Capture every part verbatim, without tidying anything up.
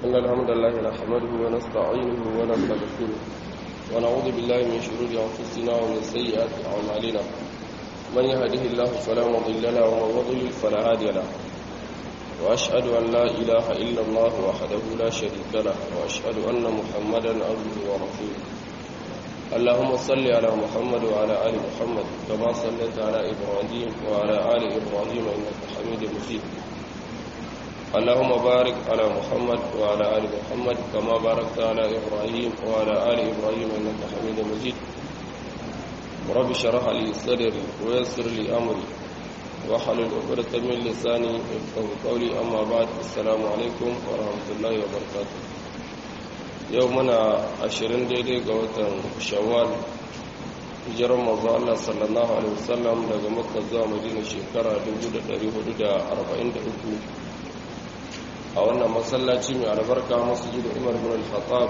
إن الحمد لله نحمده ونستعينه ونستغفره ونعوذ بالله من شرور أنفسنا ومن سيئات أعمالنا من يهده الله فلا مضل له ومن يضلل فلا هادي له وأشهد أن لا إله إلا الله وحده لا شريك له وأشهد أن محمدا عبده ورسوله اللهم صل على محمد وعلى آل محمد كما صليت على إبراهيم وعلى آل إبراهيم إنك حميد مجيد اللهم بارك على محمد وعلى آل محمد كما باركت على إبراهيم وعلى آل إبراهيم إنك حميد مجيد رب اشرح لي صدري ويسر لي أمري واحلل عقدة من لساني يفقهوا قولي أما بعد السلام عليكم ورحمة الله وبركاته يومنا عشرين ديدي قوة شوال hijirar manzo Allah sallallahu alaihi wasallam daga Makka zuwa Madina shekara dubu da ɗari hudu da arba'in da uku a wannan masallaci mai albarka masjid Umar bin Al-Khattab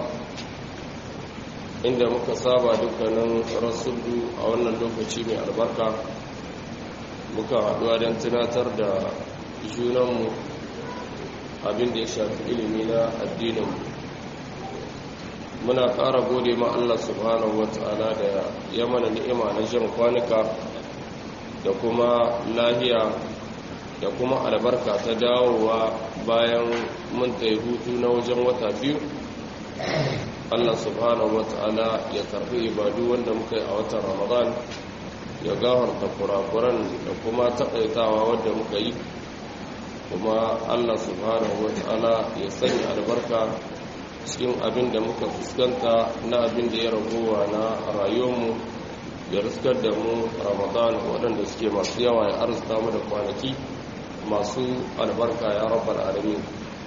inda muka saba dukkanin rasulu a wannan lokaci mai albarka muka haɗuwa don tunatar da junanmu abin da ya shafi ilimi na addininmu muna ƙara gode ma Allah subhanahu wata'ala da ya mana ni'ima na jan kwanuka da kuma lahiya da kuma albarka ta dawowa bayan mun tayi hutu na wajen wata biyu Allah subhanahu wata'ala ya karbi ibadu wanda muka yi a watan Ramadan ya gafarta kurakuran da kuma taƙaitawa wanda muka yi kuma Allah subhanahu wata'ala ya sanya albarka cikin abin da muka fuskanta na abin da ya ragowa na rayuwarmu ya riskar da mu Ramadan waɗanda suke masu yawa ya arzuta mu da kwanaki masu albarka ya rabbal alamin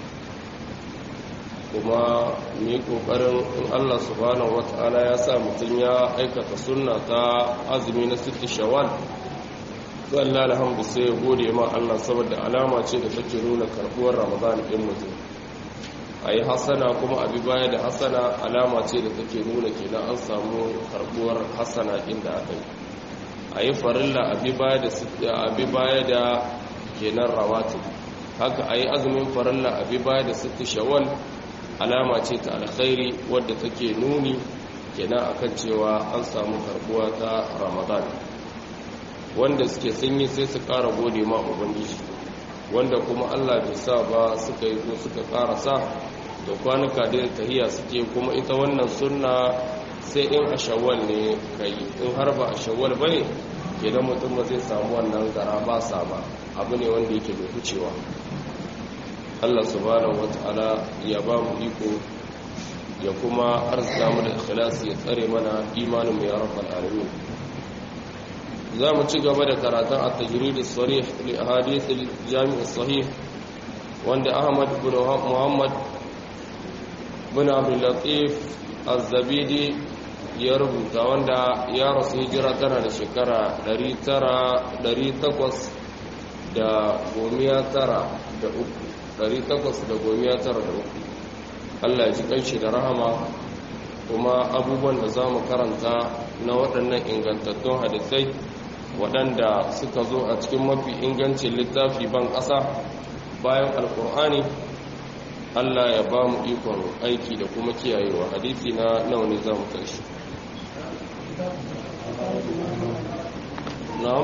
kuma ni kokarin in Allah subhanahu wataala ya sa mutum ya aikata sunna ta azumi na sitti shawwal wallahi alhamdu sai ya gode ma Allah saboda alama ce da take nuna karbuwar Ramadan din mutum ayi hasana kuma abi baya da hasana alama ce da take nuna kenan an samu karbuwar hasana din da aka yi ayi farilla abi baya da abi baya da kenan rawatib haka ayi azumin farilla abi baya da sitti shawwal alama ce ta alkhairi wadda take nuni kenan akan cewa an samu karbuwa ta Ramadan wanda suke sanyi sai su ƙara gode ma ubangiji wanda kuma Allah bai sa ba suka yi ko suka karasa da kwanuka da tahiyya suke kuma ita wannan sunna sai in a shawwal ne kai in har ba a shawwal bane kenan mutum ba zai samu wannan gara ba sa ba abu ne wanda yake da hucewa Allah subhanahu wataala ya ba mu iko ya kuma arzuta mu da ikhlasi ya tsare mana imanin mu ya rabbal alamin za mu ci gaba da karatun at-tajrid as-sarih li ahadith al-jami' as-sahih wanda Ahmad ibn Muhammad ibn Abdul Latif az-Zabidi ya rubuta wanda ya rasu hijira tana da shekara ɗari takwas da goma tara da uku ɗari takwas da goma tara da uku Allah ya ji kanshi da rahama kuma abubuwan da za mu karanta na waɗannan ingantattun hadisai waɗanda suka zo a cikin mafi ingancin littafi ban ƙasa bayan alkur'ani Allah ya ba mu ikon aiki da kuma kiyayewa hadisi na nawa ne za mu tashi na'am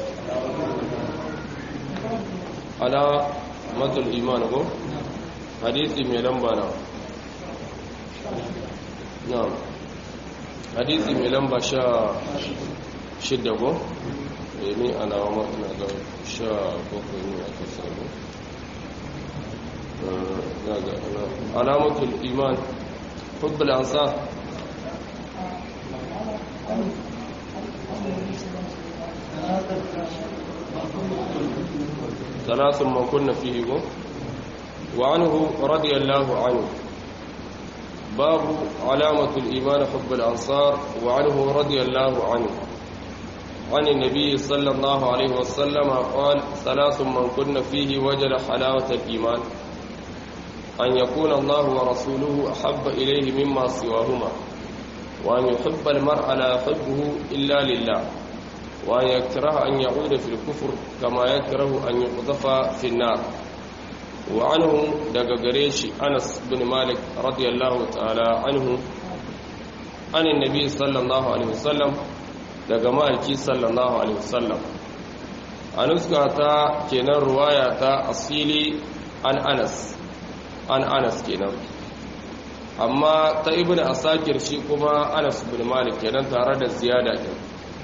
ala matul iman ko hadisi mai lamba na na'am hadisi mai lamba sha shidda ko ne ana wa ina ga sha bakwai ne aka samu na ga alamatul iman hubbul ansar ثلاث من كنا فيه وعنه رضي الله عنه باب علامة الإيمان حب الأنصار وعنه رضي الله عنه عن النبي صلى الله عليه وسلم قال ثلاث من كنا فيه وجد حلاوة الإيمان أن يكون الله ورسوله أحب إليه مما سواهما وأن يحب المرء لا يحبه إلا لله وأن يكره أن يعود في الكفر كما يكره أن يقذف في النار wa anhu daga gare shi Anas bin Malik radiyallahu ta'ala anhu anin nabi sallallahu alaihi wasallam daga ma'aiki sallallahu alaihi wasallam anuska ta kenan ruwaya ta asili an Anas an Anas kenan amma ta ibn asakir shi kuma Anas bin Malik kenan tare da ziyada din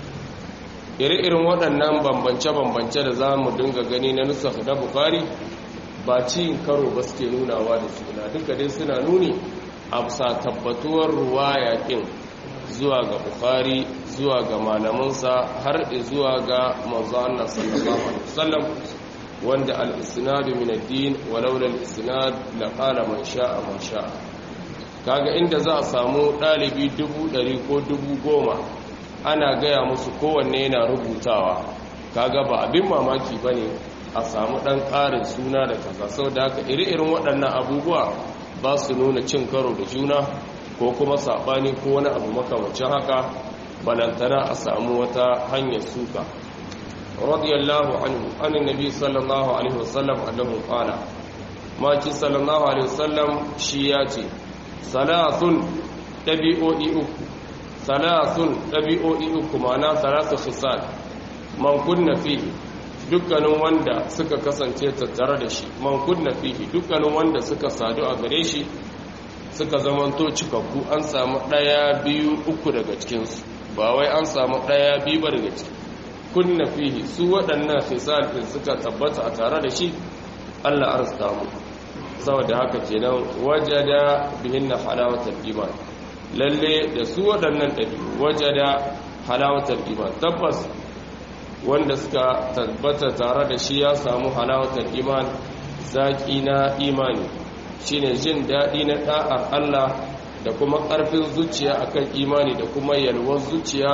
ire-irin waɗannan bambance-bambance da za mu dinga gani na nusakh da Bukhari ba ci karo ba suke nunawa da suna duka dai suna nuni a bisa tabbatuwar ruwaya din zuwa ga Bukhari zuwa ga malamansa har zuwa ga manzo Allah sallallahu alaihi wasallam wanda al-isnad min ad-din walau al-isnad la qala man sha'a man sha'a kaga inda za a samu dalibi dubu ɗari ko dubu goma ana gaya musu kowanne yana rubutawa kaga ba abin mamaki bane a samu dan ƙarin suna da kaza saboda haka iri-irin waɗannan abubuwa ba su nuna cin karo da juna ko kuma sabani ko wani abu makamancin haka balantana a samu wata hanyar suka radiyallahu anhu anin nabi sallallahu alaihi wasallam annahu qala maki sallallahu alaihi wasallam shi ya ce salasun dabi'o'i uku salasun dabi'o'i uku ma'ana salasu khisal man kunna fihi dukkanin wanda suka kasance tattare da shi man kunna fihi dukkanin wanda suka sadu a gare shi suka zamanto cikakku an samu daya biyu uku daga cikinsu ba wai an samu daya biyu ba daga ciki kunna fihi su waɗannan khisal din suka tabbata a tare da shi Allah arzuta mu saboda haka kenan wajada bihinna halawatul iman lalle da su waɗannan dabi'u wajada halawatul iman tabbas wanda suka tabbata tare da shi ya samu halawatul iman zaki na imani shine jin daɗi na ɗa'ar Allah da kuma ƙarfin zuciya akan imani da kuma yalwar zuciya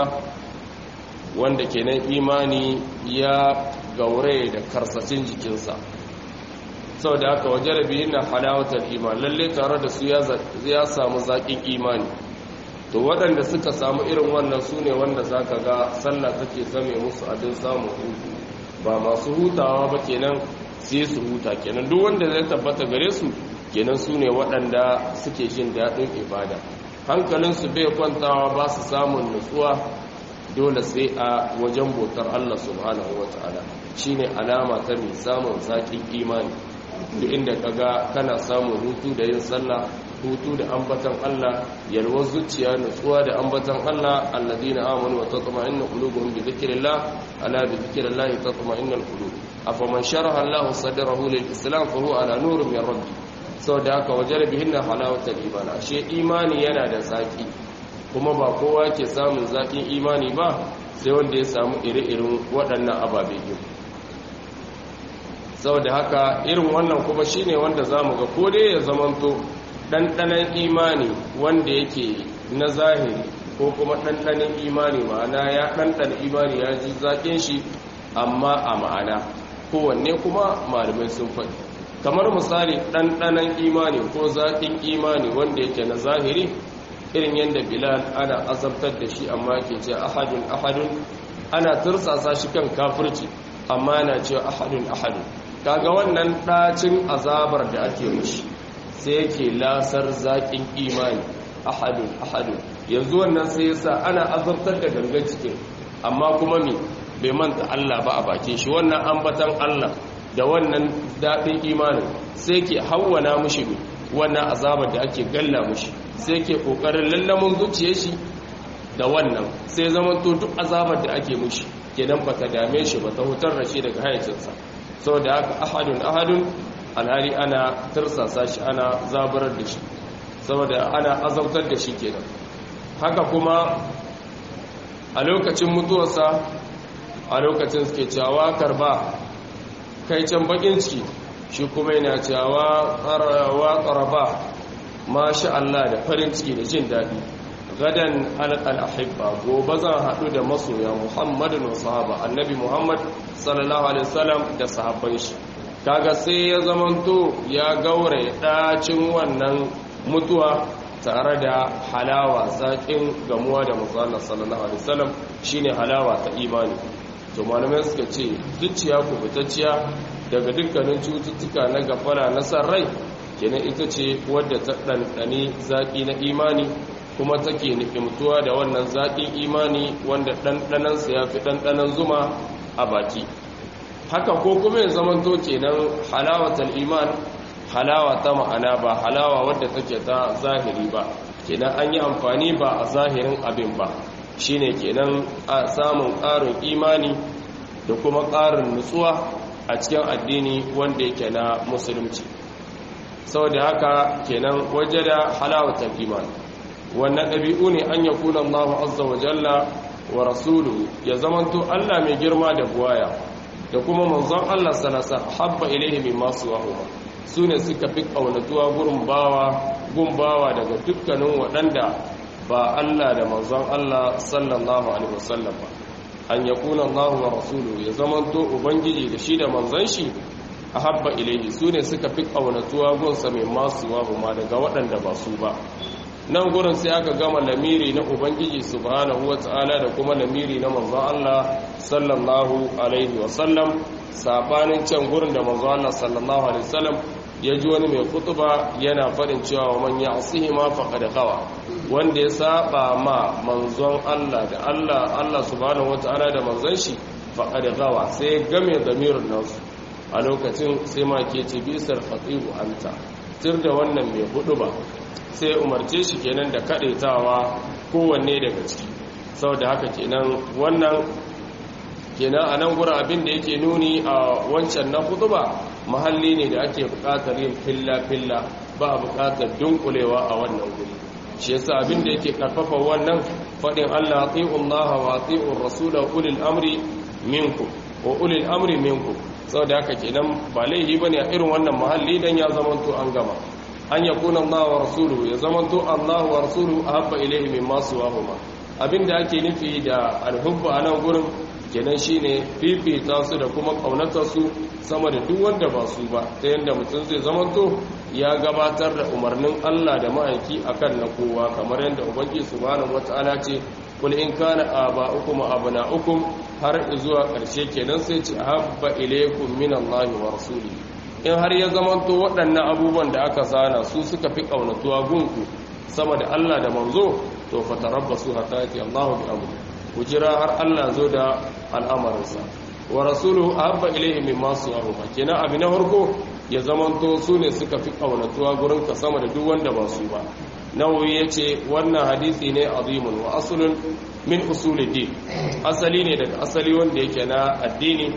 wanda kenan imani ya gaure da karsashin jikinsa sau da aka waje rabi na halawatar iman lalle tare da su ya samu zaƙin imani to waɗanda suka samu irin wannan su ne wanda za ka ga sallah take zame musu abin samun hutu ba masu hutawa ba kenan sai su huta kenan duk wanda zai tabbata gare su kenan su ne waɗanda suke jin daɗin ibada hankalinsu bai kwantawa ba su samun nutsuwa dole sai a wajen bautar Allah subhanahu wata'ala shine alama ta mai samun zaƙin imani duk inda kaga kana samun hutu da yin sallah hutu da ambatan Allah yalwar zuciya nutsuwa da ambatan Allah alladina amanu wa tatma'innu qulubuhum bi dhikrillah ala bi dhikrillah tatma'innul qulub afaman sharaha Allah sadrahu lil islam fa huwa ala nurin min rabbi saboda haka wajar bihinna halawatul iman ashe imani yana da zaki kuma ba kowa ke samun zakin imani ba sai wanda ya samu ire-iren waɗannan ababe biyu saboda haka irin wannan kuma shine wanda zamu ga ko dai ya zamanto ɗanɗanon imani wanda yake na zahiri ko kuma ɗanɗanon imani ma'ana ya ɗanɗana imani ya ji zaƙin shi amma a ma'ana kowanne kuma malamai sun faɗi kamar misali ɗanɗanon imani ko zaƙin imani wanda yake na zahiri irin yadda bilal ana azabtar da shi amma ke ce ahadun ahadun ana tursasa shi kan kafirci amma yana ce ahadun ahadun kaga wannan ɗacin azabar da ake mushi sai yake lasar zaƙin imani ahadun ahadun yanzu wannan sai yasa ana azabtar da gangan cikin amma kuma me bai manta Allah ba a bakin shi wannan ambatan Allah da wannan daɗin imanin sai ke hawwana mushi wannan azabar da ake galla mushi sai ke ƙoƙarin lallamin zuciyar shi da wannan sai zaman to duk azabar da ake mushi kenan ba ta dame shi ba ta hutar da shi daga hayacinsa saboda haka ahadun ahadun alhali ana tursasa shi ana zabarar da shi saboda ana azabtar da shi kenan haka kuma a lokacin mutuwarsa a lokacin suke cewa karba kai can bakin ciki shi kuma yana cewa wa qaraba masha Allah da farin ciki da jin dadi gadan alqal ahibba gobe zan hadu da masoya Muhammadun wa sahaba annabi Muhammad sallallahu alaihi wasallam da sahabban shi kaga sai ya zamanto ya gaure dacin wannan mutuwa tare da halawa zaƙin gamuwa da manzo sallallahu alaihi wasallam shine halawa ta imani to malamai suka ce zuciya kubutacciya daga dukkanin cututtuka na gafara na san rai kenan ita ce wadda ta ɗanɗani zaƙi na imani kuma take nufimtuwa da wannan zaƙin imani wanda ɗanɗanansa ya fi ɗanɗanan zuma a baki haka ko kuma ya zamanto kenan halawatal iman halawa ta ma'ana ba halawa wadda take ta zahiri ba kenan an yi amfani ba a zahirin abin ba shine kenan a samun ƙarin imani da kuma ƙarin nutsuwa a cikin addini wanda yake na musulunci saboda haka kenan waje da halawatar iman wannan ɗabi'u ne an yakuna Allah azza wa jalla wa rasuluhu ya zamanto Allah mai girma da buwaya da kuma manzon Allah salasa habba ilaihi mimma suwahu sune suka fi kaunatuwa gurin bawa gumbawa daga dukkanin waɗanda ba Allah da manzon Allah sallallahu alaihi wasallam ba an yakuna Allah wa rasuluhu ya zamanto ubangiji da shi da manzon shi ahabba ilaihi sune suka fi kaunatuwa gunsa mai masuwa ma daga waɗanda ba su ba nan gurin sai aka gama lamiri na ubangiji subhanahu wataala da kuma lamiri na manzon Allah sallallahu alaihi wasallam sabanin can gurin da manzon Allah sallallahu alaihi wasallam ya ji wani mai kutuba yana faɗin cewa wa man ya'sihi ma faqad ghawa wanda ya saba ma manzon Allah da Allah Allah subhanahu wataala da manzon shi faqad ghawa sai game damirin nasu a lokacin sai ma ke ce bisar khatibu anta tir da wannan mai huduba sai umarce shi kenan da kadaitawa kowanne daga ciki saboda haka kenan wannan kenan a nan gura abin da yake nuni a wancan na huduba mahalli ne da ake buƙatar yin filla-filla ba a buƙatar dunkulewa a wannan guri shi yasa abin da yake karfafa wannan faɗin Allah ati'ullaha wa ati'ur rasula ulil amri minkum wa ulil amri minkum saboda haka kenan ba laifi bane a irin wannan mahalli dan ya zamanto an gama an yakuna Allah wa rasuluhu ya zamanto Allah wa rasuluhu ahabba ilayhi mimma suwahuma abinda ake nufi da alhubbu a nan gurin kenan shine fifita su da kuma kaunatar su sama da duk wanda ba su ba ta yanda mutum zai zamanto ya gabatar da umarnin Allah da ma'aiki akan na kowa kamar yanda ubangi subhanahu wataala ce kul in kana aba'ukum wa abna'ukum har zuwa ƙarshe kenan sai ce habba ilaykum minallahi wa rasulihi in har ya zamanto waɗannan abubuwan da aka zana su suka fi kaunatuwa gunku sama da Allah da manzo to fatarabbasu hatta yati Allahu bi amri ku jira har Allah zo da al'amarinsa wa rasuluhu habba ilayhi mimma suwahu kenan abin na farko ya zamanto su ne suka fi kaunatuwa gurin ka sama da duk wanda ba su ba nawawi yace wannan hadisi ne azimun wa aslun min usulid asali ne daga asali wanda yake na addini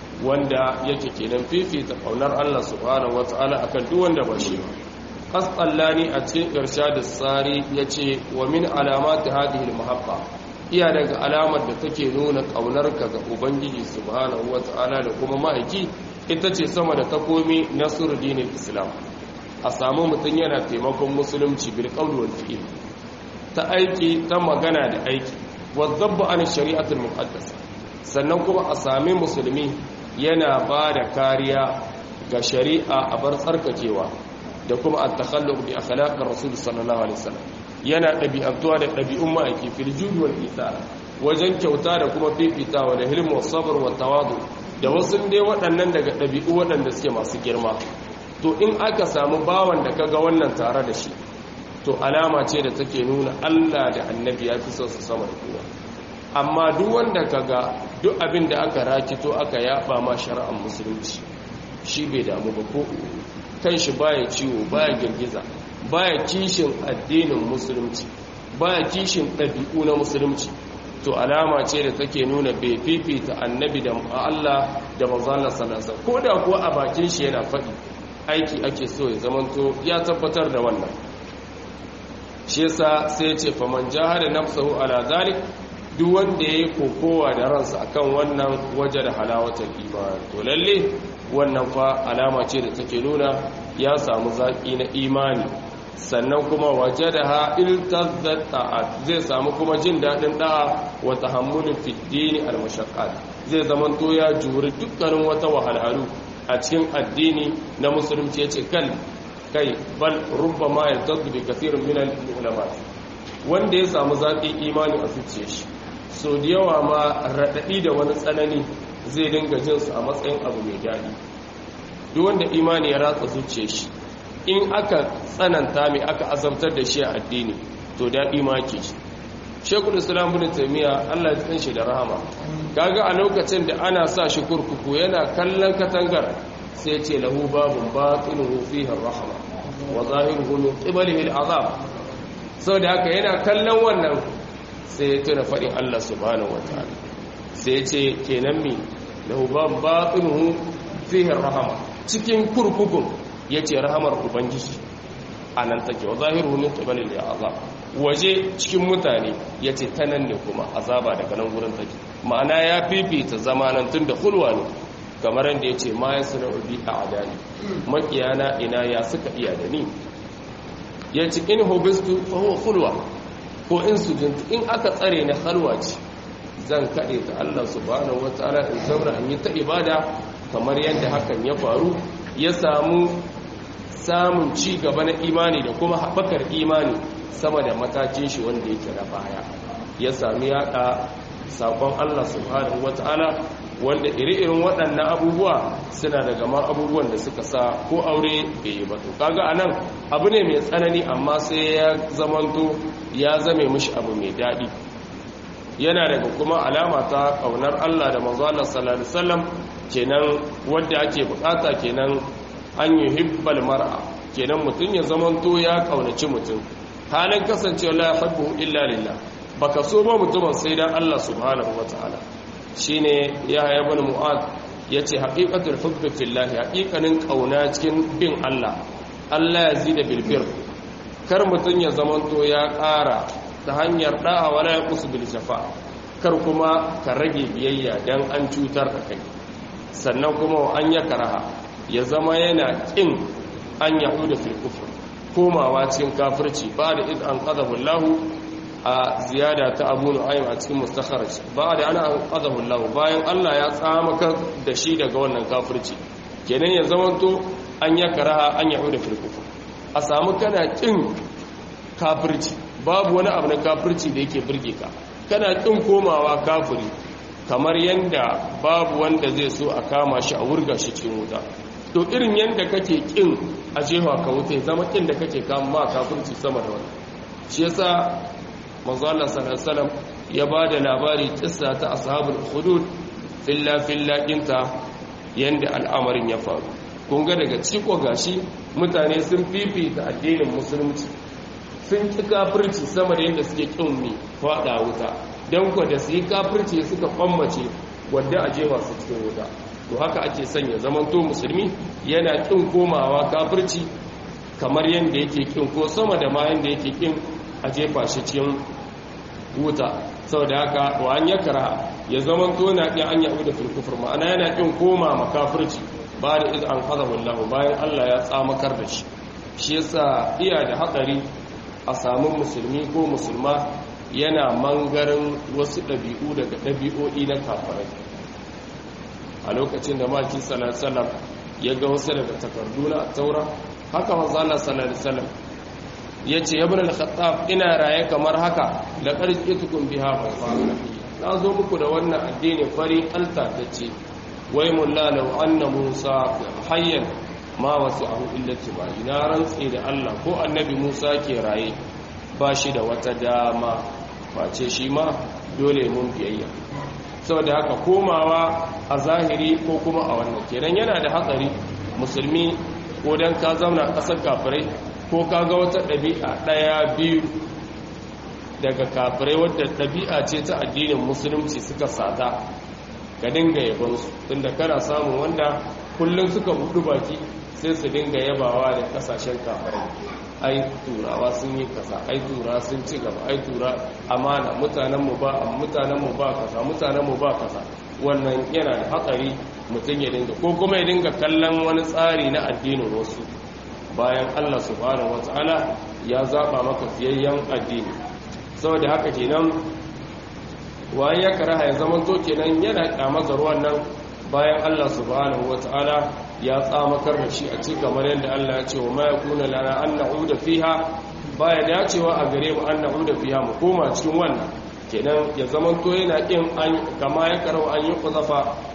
wanda yake kenan fifita kaunar Allah subhanahu wataala akan duk wanda ba shi ba qasallani a cikin irshadus sari yace wa min alamati hadhihi almuhabba iya daga alamar da take nuna kaunarka ga ubangiji subhanahu wataala da kuma ma'aiki ita ce sama da takomi nasruddin islam a samu mutum yana taimakon musulunci bil qawli wal fi'l ta aiki ta magana da aiki wazzabba an shari'atul muqaddasa sannan kuma a sami musulmi yana ba da kariya ga shari'a a bar tsarkakewa da kuma at-takhalluq bi akhlaqir rasul sallallahu alaihi wasallam yana dabi'antuwa da dabi'un ma'aiki fil jud wal ithar wajen kyauta da kuma fifitawa da hilmu was sabr wat tawadu da wasu dai waɗannan daga dabi'u waɗanda suke masu girma to in aka samu bawan da kaga wannan tare da shi to alama ce da take nuna Allah da annabi ya fi son su sama da kowa amma duk wanda kaga duk abin da aka rakito aka yaba ma shari'ar musulunci shi bai damu ba ko kan shi baya ciwo baya girgiza baya kishin addinin musulunci baya kishin ɗabi'u na musulunci to alama ce da take nuna bai fifita annabi da Allah da manzo Allah sallallahu alaihi wasallam ko da kuwa a bakin shi yana faɗi aiki ake so ya zamanto ya tabbatar da wannan shi yasa sai ya ce faman jahada nafsuhu ala zalik duk wanda yayi kokowa da ransa akan wannan waje da halawatul iman to lalle wannan fa alama ce da take nuna ya samu zaki na imani sannan kuma wajadaha iltazzat ta'at zai samu kuma jin dadin da'a wa tahammulu fid din al mashaqqat zai zamanto ya juri dukkanin wata wahalhalu a cikin addini na musulunci yace kan kai bal rubbama yaltaddu bi kathirin min al ulama wanda ya samu zaki imani a zuciyar shi so da yawa ma raɗaɗi da wani tsanani zai dinga jinsu a matsayin abu mai daɗi duk wanda imani ya ratsa zuciyar shi in aka tsananta mai aka azabtar da shi a addini to daɗi ma ke shi. Shekul Islam bin Taymiyyah Allah ya tsanshi da rahama kaga a lokacin da ana sa shi kurkuku yana kallon katangar sai ce lahu babun batinuhu fihi ar-rahma wa zahiruhu min qibalihi al-azab. saboda haka yana kallon wannan sai ya tuna fadin Allah subhanahu wataala sai ya ce kenan mi lahu babun batinuhu fihi ar-rahma cikin kurkukun yace rahamar ubangiji anan take wa zahiruhu min qibalihi al-azab waje cikin mutane yace tanan ne kuma azaba daga nan gurin take ma'ana ya fifita zamanantun da hulwa ne kamar yadda ya ce ma ya suna ubi a adani makiyana ina ya suka iya da ni ya ci in hobistu fahuwa hulwa ko in sujintu in aka tsare na halwa ce zan kaɗe ta Allah subhanahu wataala in zaura in yi ta ibada kamar yadda hakan ya faru ya samu samun ci gaba na imani da kuma haɓakar imani sama da matakin shi wanda yake da baya ya sami yaɗa sakon Allah subhanahu wataala wanda iri-irin waɗannan abubuwa suna daga ma abubuwan da suka sa ko aure bai yi ba to kaga anan abu ne mai tsanani amma sai ya zamanto ya zame mishi abu mai daɗi yana daga kuma alama ta ƙaunar Allah da manzo Allah sallallahu alaihi wasallam kenan wanda ake bukata kenan an yuhibbal mar'a kenan mutun ya zamanto ya kaunaci mutum halin kasancewa la yuhibbu illa lillah baka so ba mutumin sai dan Allah subhanahu wataala shine Yahya ibn Mu'adh yace haqiqatul hubbi fillah haqiqanin kauna cikin bin Allah Allah ya zida bil bir kar mutun ya zamanto ya ƙara ta hanyar da'a wala yaqus bil jafa kar kuma ka rage biyayya dan an cutar da kai sannan kuma an ya karaha ya zama yana kin an yahuda fil kufr komawa cikin kafirci ba da id an qadahu Allah a ziyada ta Abu Nu'aym a cikin mustakhraj ba da ana an qadahu Allah bayan Allah ya tsamaka da shi daga wannan kafirci kenan ya zamanto an ya karaha an yahuda fil kufr a samu kana kin kafirci babu wani abu na kafirci da yake burge ka kana kin komawa kafiri kamar yanda babu wanda zai so a kama shi a wurga shi cikin wuta to irin yanda kake kin a jefa ka wuta zama kin da kake kama kafirci sama da wannan shi yasa manzo Allah sallallahu alaihi wasallam ya bada labari kissa ta ashabul hudud filla filla dinta yanda al'amarin ya faru kun ga daga ciko gashi mutane sun fifita addinin musulunci sun ki kafirci sama da yanda suke kin mi fada wuta dan ko da su yi kafirci suka kwammace wanda a jefa su cikin wuta to haka ake sanya zaman to musulmi yana kin komawa kafirci kamar yanda yake kin ko sama da ma yanda yake kin a jefa shi cikin wuta saboda haka wa an yakra ya zaman to na ɗin an yahu da filkufur ma'ana yana kin koma makafirci ba da iz an qadahu Allah bayan Allah ya tsamakar da shi shi yasa iya da hatsari a samu musulmi ko musulma yana mangarin wasu ɗabi'u daga ɗabi'o'i na kafirai a lokacin da maki sallallahu alaihi wasallam ya ga wasu daga takardu na taura haka manzo Allah sallallahu alaihi wasallam yace ibn al-khattab ina raye kamar haka la qarjitukum biha fa na zo muku da wannan addini fari alta tace wai mulla law anna musa hayyan ma wasi'ahu illa tibai na rantsi da Allah ko annabi Musa ke raye ba shi da wata dama face shi ma dole mun biyayya saboda haka komawa a zahiri ko kuma a wannan kenan yana da hatsari musulmi ko dan ka zauna kasar kafirai ko ka ga wata ɗabi'a ɗaya biyu daga kafirai wadda ɗabi'a ce ta addinin musulunci suka sata ka dinga yabonsu tunda kana samun wanda kullum suka buɗu baki sai su dinga yabawa da kasashen kafirai ai turawa sun yi kasa ai tura sun ci gaba ai tura amana mutanenmu ba mutanenmu ba kasa mutanenmu ba kasa wannan yana da hatsari mutum ya dinga ko kuma ya dinga kallon wani tsari na addinin wasu bayan Allah subhanahu wataala ya zaba maka fiyayyen addini saboda haka kenan wayan ya karaha ya zaman to kenan yana kyamazar wannan bayan Allah subhanahu wataala ya tsamakar da shi a cikin kamar yadda Allah ya ce wa ma yakuna lana an na'uda fiha baya dacewa a gare mu an na'uda fiha mu koma cikin wannan kenan ya zaman to yana kin an kama ya karau an yi kuzafa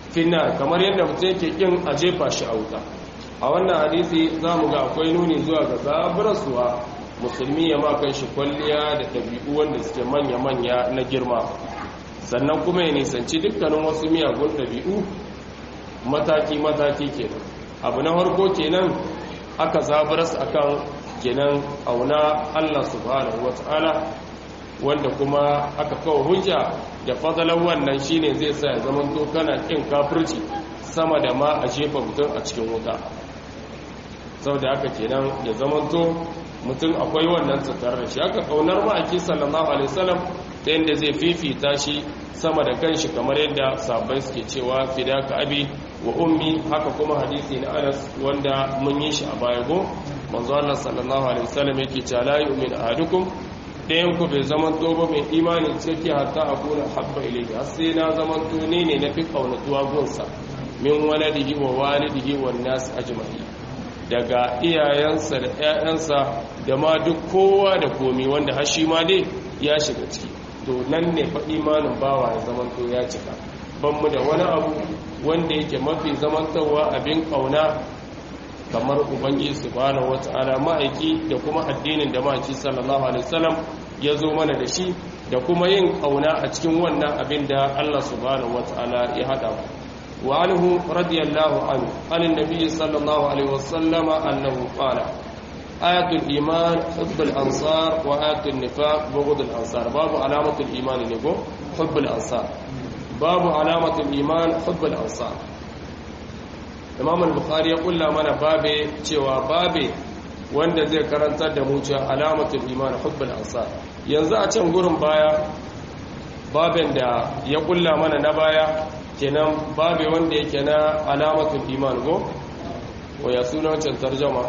finnar kamar yadda mutum yake kin a jefa shi a wuta. A wannan hadisi za mu ga akwai nuni zuwa ga zaburarsuwa musulmi ya makan shi kwalliya da ɗabi'u wanda suke manya-manya na girma, sannan kuma ya nisanci dukkanin wasu miyagun ɗabi'u mataki-mataki kenan. Abu na harko kenan aka zaburas akan kenan auna Allah subhanahu wata'ala, wanda kuma aka kawo hujja da fadalan wannan shine zai sa ya zama to kana kin kafirci sama da ma a jefa mutum a cikin wuta. Saboda haka kenan ya zama to mutum akwai wannan tattare da shi. Aka kaunar ma'aiki sallallahu alaihi wasallam ta yadda zai fifita shi sama da kanshi, kamar yadda sahabbai suke cewa fidaka abi wa ummi. Haka kuma hadisi na Anas wanda mun yi shi a baya go, manzo Allah sallallahu alaihi wasallam yake cewa la yu'min ahadukum, dayan ku bai zaman to ba mai imani cike hatta akuna habba ilayhi, har sai na zaman to ne ne nafi kaunatuwa gunsa min waladihi wa walidihi wan nas ajma'in, daga iyayensa da ƴaƴansa da ma duk kowa da komi wanda har shi ma dai ya shiga ciki. To nan ne fa imanin bawa ya zaman to ya cika. Ban mu da wani abu wanda yake mafi zamantawa abin kauna kamar ubangiji subhanahu wata'ala, ma'aiki da kuma addinin da ma'aiki sallallahu alaihi wasallam ya zo mana da shi, da kuma yin kauna a cikin wannan abin da Allah subhanahu wata'ala ya hada. wa anhu radiyallahu anhu anin nabiy sallallahu alaihi wasallam annahu qala ayatul iman hubbul ansar wa ayatul nifaq bughdul ansar. Babu alamatul iman ne go hubbul ansar, babu alamatul iman hubbul ansar. Imam al-Bukhari ya kulla mana babe cewa babe wanda zai karantar da mu cewa alamatul iman hubbul ansar. Yanzu a can gurin baya baben da ya kulla mana na baya kenan babe wanda yake na alamatul iman go, wa ya suna wancan tarjuma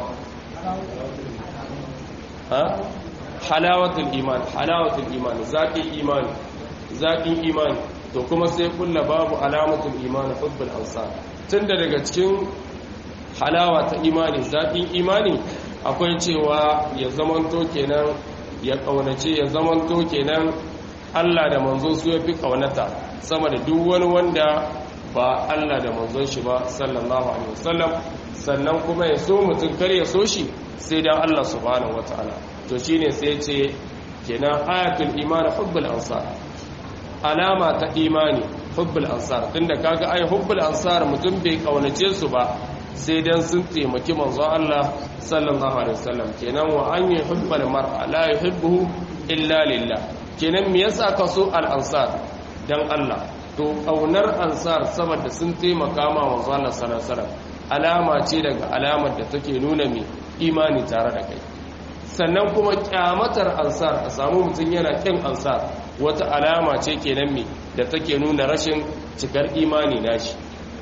ha halawatul iman, halawatul iman zaqi iman, zaqi iman. To kuma sai kulla babu alamatul iman hubbul ansar. Tunda daga cikin halawa ta imani, zaƙin imani, akwai cewa ya zamanto kenan ya ƙaunace, ya zamanto kenan Allah da manzo su ya fi ƙaunata sama da duk wani wanda ba Allah da manzon shi ba sallallahu alaihi wasallam. Sannan kuma ya so mutum kar ya so shi sai dan Allah subhanahu wataala. To shine sai ya ce kenan ayatul iman hubbul ansar, alama ta imani hubbul ansar. Tunda kaga ai hubbul ansar mutum bai kaunace su ba sai dan sun taimaki manzo Allah sallallahu alaihi wasallam. Kenan wa an yuhibbul mar'a la yuhibbuhu illa lillah. Kenan me yasa ka so al ansar dan Allah? To kaunar ansar saboda sun taimaka ma manzo Allah sallallahu alaihi wasallam alama ce daga alamar da take nuna mai imani tare da kai. Sannan kuma kyamatar ansar, a samu mutum yana kin ansar, wata alama ce kenan me da take nuna rashin cikar imani nashi.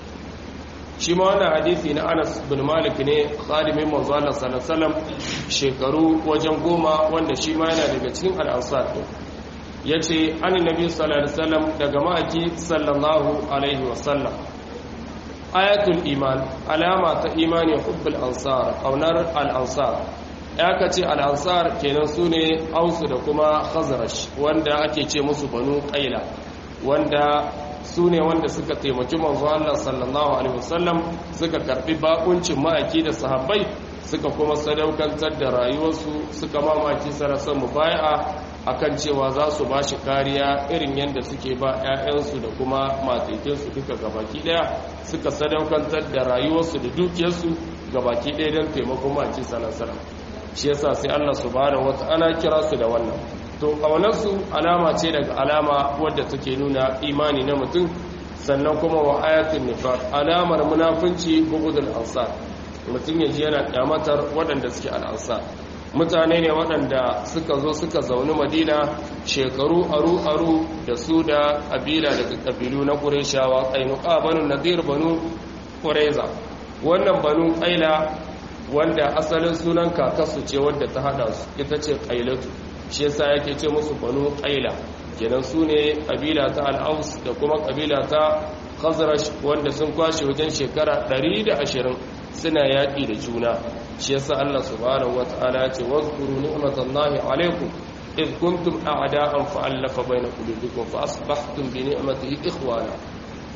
Shi ma wannan hadisi na Anas bin Malik ne, khadimin manzo Allah sallallahu alaihi wasallam shekaru wajen goma, wanda shi ma yana daga cikin al-ansar. Yace annabi sallallahu alaihi wasallam daga ma'aki sallallahu alaihi wasallam, ayatul iman, alama ta imani hubbul ansar, kaunar al-ansar. Ya ka ce al'ansar kenan su ne ausu da kuma khazarash, wanda ake ce musu banu ƙaila, wanda su ne wanda suka taimaki manzo Allah sallallahu alaihi wasallam, suka karbi bakuncin ma'aiki da sahabbai, suka kuma sadaukantar da rayuwarsu, suka mamaki sarasan mubaya'a akan cewa za su ba shi kariya irin yadda suke ba 'ya'yansu da kuma mataikinsu duka gabaki daya, suka sadaukantar da rayuwarsu da dukiyarsu gabaki daya don taimakon ma'aiki sallallahu alaihi wasallam. Shi yasa sai Allah subhanahu wata'ala kira su da wannan. To kaunarsu alama ce daga alama wadda take nuna imani na mutum. Sannan kuma wa ayatul nifaq, alamar munafunci bugudul ansar, mutum ya ji yana kyamatar waɗanda suke al-ansar. Mutane ne waɗanda suka zo suka zauni Madina shekaru aru aru da su da kabila daga kabilu na Qurayshawa, Qainuqa, Banu Nadir, Banu Qurayza. Wannan Banu Qaila wanda asalin sunan kakarsu ce wadda ta hada su ita ce qailatu, shi yasa yake ce musu banu qaila. Kenan su ne kabila ta al-aus da kuma kabila ta khazraj, wanda sun kwashe wajen shekara ɗari da ashirin suna yaƙi da juna. Shi yasa Allah subhanahu wataala ya ce wazkuru ni'matallahi alaikum id kuntum a'da'an fa'alafa baina qulubikum fa asbahtum bi ni'matihi ikhwana.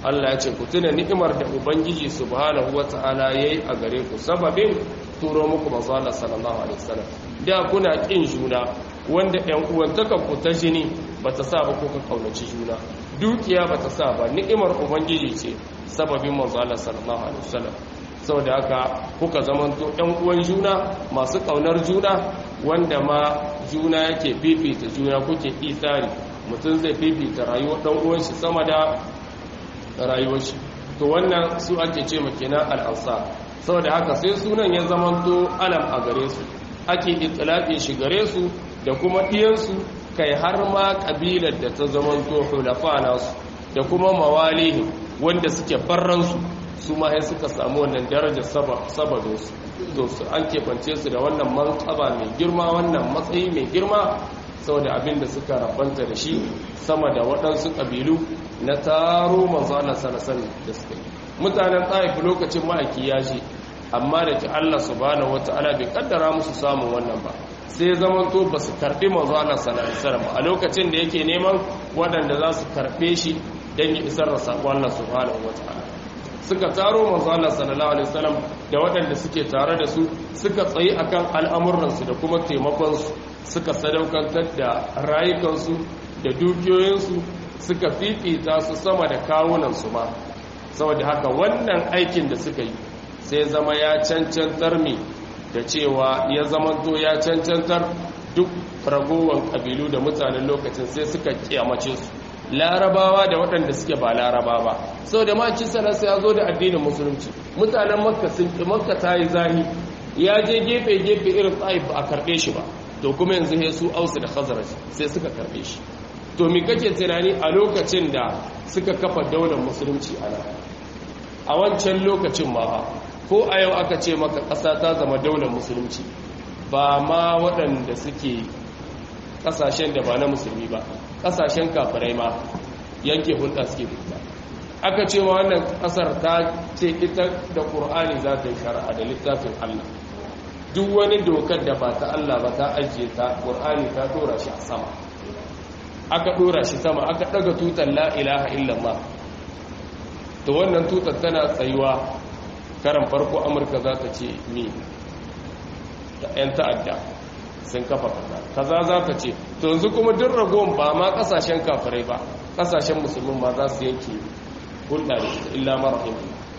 Allah ya ce ku tuna ni'imar da ubangiji subhanahu wata'ala yayi a gare ku sababin turo muku manzo Allah sallallahu alaihi wasallam da kuna kin juna wanda ɗan uwantaka ku ta jini bata sa ba ko ka kaunaci juna dukiya bata sa ba ni'imar ubangiji ce sababin manzo Allah sallallahu alaihi wasallam saboda haka kuka zamanto ɗan uwan juna masu kaunar juna wanda ma juna yake fifita juna kuke isari mutum zai fifita rayuwar ɗan uwan shi sama da rayuwar shi to wannan su ake ce makina al-ansar saboda haka sai sunan ya zamanto alam a gare su ake itlaqin shi gare su da kuma ɗiyansu kai har ma ƙabilar da ta zamanto hulafa nasu da kuma mawalihin wanda suke barransu su ma sai suka samu wannan darajar sababinsu to su an keɓance su da wannan manƙaba mai girma wannan matsayi mai girma saboda abin da suka rabanta da shi sama da waɗansu ƙabilu na taro manzo Allah sallallahu da suka yi mutanen Taif lokacin ma'aiki ya ce amma da ki Allah subhanahu wataala bai kaddara musu samun wannan ba sai zaman to ba su karbi manzo Allah sallallahu alaihi wasallam a lokacin da yake neman waɗanda za su karbe shi dan ya isar da sakon Allah subhanahu wataala suka taro manzo Allah sallallahu alaihi wasallam da waɗanda suke tare da su suka tsayi akan al'amuran su da kuma taimakon su suka sadaukantar da rayukan su da dukiyoyin su suka fifita su sama da kawunan su ma saboda haka wannan aikin da suka yi sai zama ya cancantar mi da cewa ya zamanto ya cancantar duk ragowar kabilu da mutanen lokacin sai suka kiyamace su larabawa da waɗanda suke ba laraba ba sau da maki sana sai ya zo da addinin musulunci mutanen makka sun ƙi makka ta yi zahi ya je gefe-gefe irin tsaif ba a karɓe shi ba to kuma yanzu ya su ausu da khazaraj sai suka karɓe shi to mi kake tunani a lokacin da suka kafa daular musulunci a nan a wancan lokacin ma ko a yau aka ce maka ƙasa ta zama daular musulunci ba ma waɗanda suke ƙasashen da ba na musulmi ba ƙasashen kafirai ma yanke hulɗa suke fita aka ce ma wannan ƙasar ta ce ita da ƙur'ani za ta yi shari'a da littafin Allah duk wani dokar da ba ta Allah ba ta ajiye ta ƙur'ani ta ɗora shi a sama aka ɗora shi sama aka ɗaga tutar la ilaha illallah to wannan tutar tana tsayuwa karan farko amurka za ta ce mi da 'yan ta'adda sun kafa kaza kaza za ta ce to yanzu kuma duk ragowar ba ma kasashen kafirai ba kasashen musulmin ma za su yanke hulɗa da illa marahim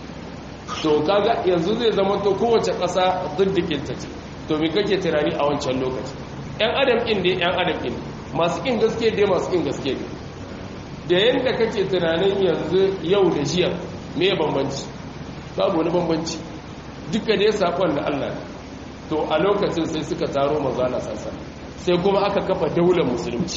to kaga yanzu zai zama to kowace ƙasa diddikin ta ce to me kake tunani a wancan lokaci 'yan adam ɗin dai 'yan adam ɗin masu ƙin gaske dai masu ƙin gaske ne da yadda kake tunanin yanzu yau da jiya me bambanci babu wani bambanci duka dai sakon da Allah ne to a lokacin sai suka taro manzala sassan sai kuma aka kafa daular musulunci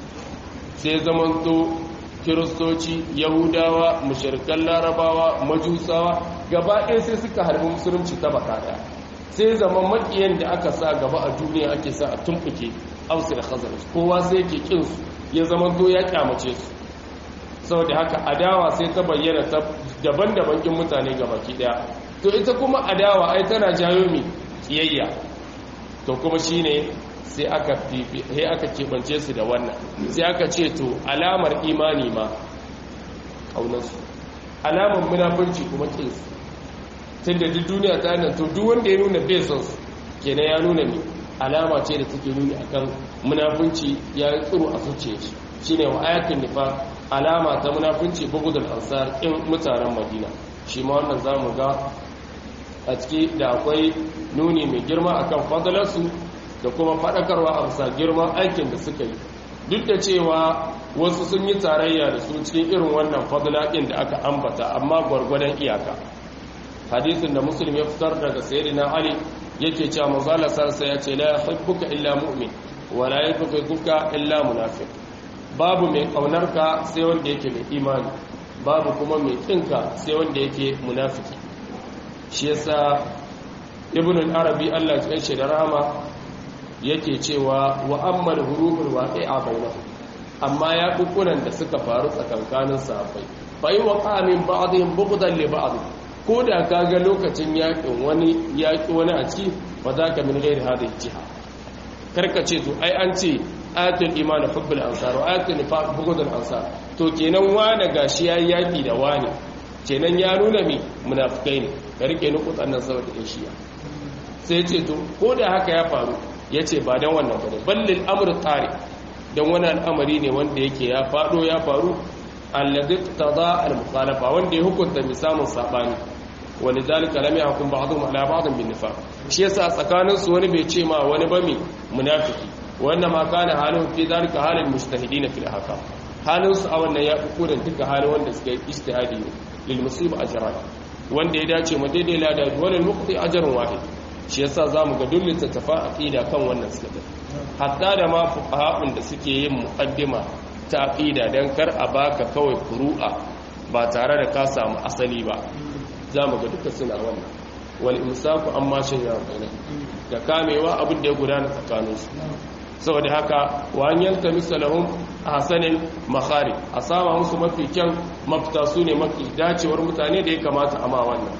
sai zamanto kiristoci yahudawa mushrikan larabawa majusawa gaba ɗaya sai suka harbi musulunci ta baka ɗaya sai zaman makiyan da aka sa gaba a duniya ake sa a tumɓuke ausu da khazaraj kowa sai yake kin su ya zamanto ya kyamace su saboda haka adawa sai ta bayyana ta daban-daban kin mutane gabaki daya to ita kuma adawa ai tana jayo mi kiyayya to kuma shine sai aka fifi sai aka kebance su da wannan sai aka ce to alamar imani ma kaunarsu alamar munafurci kuma kin su tunda duk duniya ta nan to duk wanda ya nuna bai son su kenan ya nuna mi alama ce da take nuni akan munafunci ya tsiro a zuciyar shi shine wa ayatul nifaq alama ta munafunci bugudul ansar in mutanen madina shi ma wannan zamu ga a ciki da akwai nuni mai girma akan fadalarsu da kuma fadakarwa a bisa girman aikin da suka yi duk da cewa wasu sun yi tarayya da su cikin irin wannan fadla din da aka ambata amma gwargwadon iyaka hadisin da muslim ya fitar daga sayyidina ali yake cewa manzala sarsa ya ce la yuhibbuka illa mu'min wa la yuhibbuka illa munafiq babu mai kaunarka sai wanda yake mai imani babu kuma mai kinka sai wanda yake munafiki shi yasa ibn al-arabi Allah ya ce da rahama yake cewa wa ammal huruful waqi'a bainahum amma ya kukunan da suka faru tsakankanin sahabbai fa yi waqa min ba'dihim bughdan li ba'd ko da kaga lokacin yakin wani yaki wani a ciki ba za ka min gairi hada jiha karka ce to ai an ce ayatul iman hubbul ansar wa ayatul nifaq bughdul ansar to kenan wani gashi ya yaki da wani kenan ya nuna mi munafikai ne ka rike ni kutsannan saboda in shiya sai ce to ko da haka ya faru yace ba dan wannan bane ballil amru tari dan wani al'amari ne wanda yake ya fado ya faru alladhi tada al-mukhalafa wanda ya hukunta misamun sabani walidhalika lam yahkum ba'dhum ala ba'd bin nifaq shi yasa tsakanin su wani bai ce ma wani ba mi munafiki wannan ma kana halin fi zalika halin mujtahidin fil ahkam halin su a wannan ya fi kudan duka halin wanda suka yi ijtihadi lil musib ajran wanda ya dace mu daidai lada wal muqti ajrun wahid shi yasa zamu ga dukkan tattafa aqida kan wannan suka hatta da ma fuqaha'un da suke yin muqaddima ta aqida dan kar a baka kawai furu'a ba tare da ka samu asali ba zamu ga duka suna wannan wal imsaku amma shay'a baina da kamewa abin da ya gudana tsakaninsu saboda haka wa an yanta misalahum hasanin makhari a sama musu mafi kyan mafita su ne mafi dacewar mutane da ya kamata a ma wannan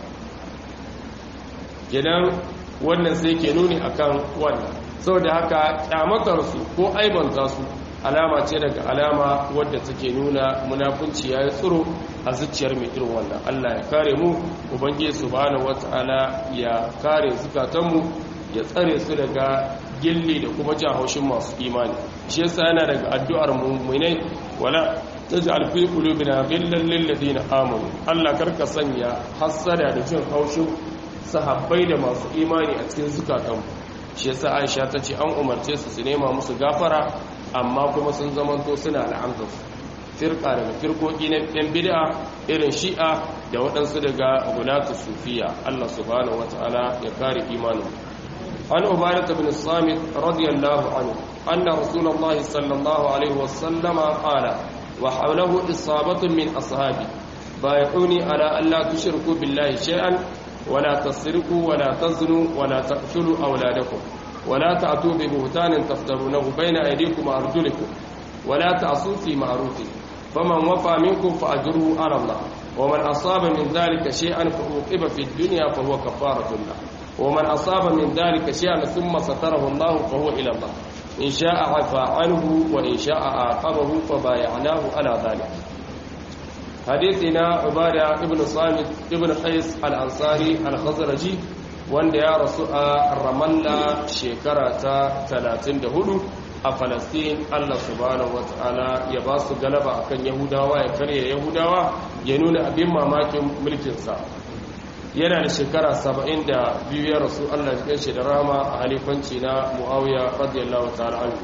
gidan wannan sai ke nuni akan wannan saboda haka kyamatarsu ko aibanta su alama ce daga alama wadda take nuna munafunci ya yi tsiro a zuciyar mai irin wannan Allah ya kare mu ubangiji subhanahu wataala ya kare zukatanmu ya tsare su daga gilli da kuma jan haushin masu imani shi yasa yana daga addu'ar mu'minai wala taj'al fi qulubina ghillan lil ladina amanu Allah karka sanya hasada da jin haushin sahabbai da masu imani a cikin zukatanmu shi yasa Aisha tace an umarce su su nema musu gafara amma kuma sun zamanto suna la'anta su firqa daga firkoki na ɗan bid'a irin shi'a da waɗansu daga gulatu sufiya Allah subhanahu wataala ya kare imanin عن عبادة بن الصامت رضي الله عنه أن رسول الله صلى الله عليه وسلم قال وحوله إصابة من أصحابي بايعوني على ألا تشركوا بالله شيئا ولا تسرقوا ولا تزنوا ولا تقتلوا أولادكم ولا تأتوا ببهتان تفترونه بين أيديكم وأرجلكم ولا تعصوا في معروف فمن وفى منكم فأجره على الله ومن أصاب من ذلك شيئا فعوقب في الدنيا فهو كفارة له ومن أصاب من ذلك شيئا ثم ستره الله فهو إلى الله إن شاء عفى عنه وإن شاء عاقبه فبايعناه على ذلك حديثنا عبادة ابن صامت ابن قيس الأنصاري الخزرجي wanda ya rasu a Ramallah shekara ta talatin da hudu a Falastin. Allah subhanahu wataala ya ba su galaba akan Yahudawa ya karya Yahudawa ya nuna abin mamakin mulkinsa yana da shekara saba'in da biyu ya rasu Allah ya shi da rama a halifanci na Muawiya radiyallahu ta'ala anhu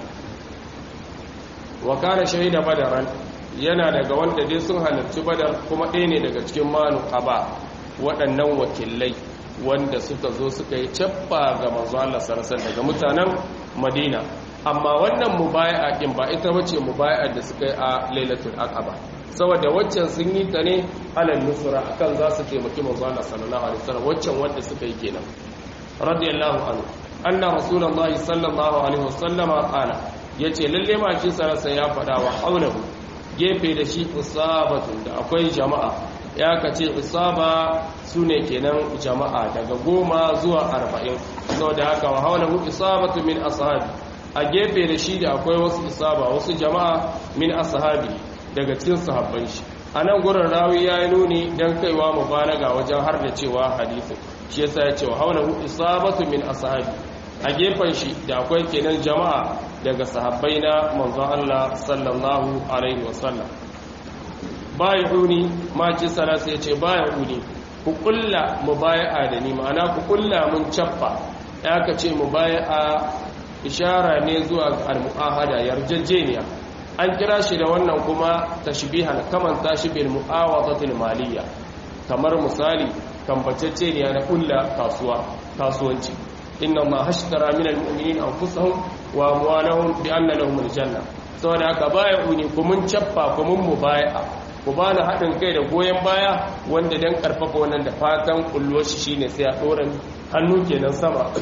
wa kana shahida badaran yana daga wanda dai sun halarci badar kuma ɗaya ne daga cikin manu aba waɗannan wakilai wanda suka zo suka yi cappa ga manzo Allah sallallahu alaihi daga mutanen Madina amma wannan mubayi'a din ba ita bace mubayi'a da suka yi a Lailatul Aqaba saboda waccan sun yi ta ne alal nusra akan za su taimaki manzo Allah sallallahu alaihi wasallam waccan wanda suka yi kenan radiyallahu anhu anna rasulullahi sallallahu alaihi wasallama qala yace lalle ma shi sarasa ya fada wa haulahu gefe da shi isabatu da akwai jama'a ya kace isaba sune kenan jama'a daga goma zuwa arba'in saboda haka wa haulahu isabatu min ashabi a gefe da shi da akwai wasu isaba wasu jama'a min ashabi daga cikin sahabban shi a nan gurin rawi ya yi nuni don kaiwa mubalaga wajen har da cewa hadisin shi yasa ya ce wa haulahu isabatu min ashabi a gefen shi da akwai kenan jama'a daga sahabbai na manzon Allah sallallahu alaihi wasallam bayuni ma ci salasa ya ce bayuni ku kulla mubaya'a da ni ma'ana ku kulla mun cappa ya ka ce mubaya'a ishara ne zuwa al-mu'ahada yarjejeniya an kira shi da wannan kuma tashbihan kaman tashbil mu'awadatil maliyya kamar misali kambacecce ne na kulla kasuwa kasuwanci inna ma hashtara minal mu'minina anfusahum wa amwalahum bi anna lahum aljanna saboda haka baya uni ku mun cappa ku mun mubai'a ku bani hadin kai da goyen baya wanda dan karfafa wannan da fatan kullo shi shine sai a dora hannu kenan sama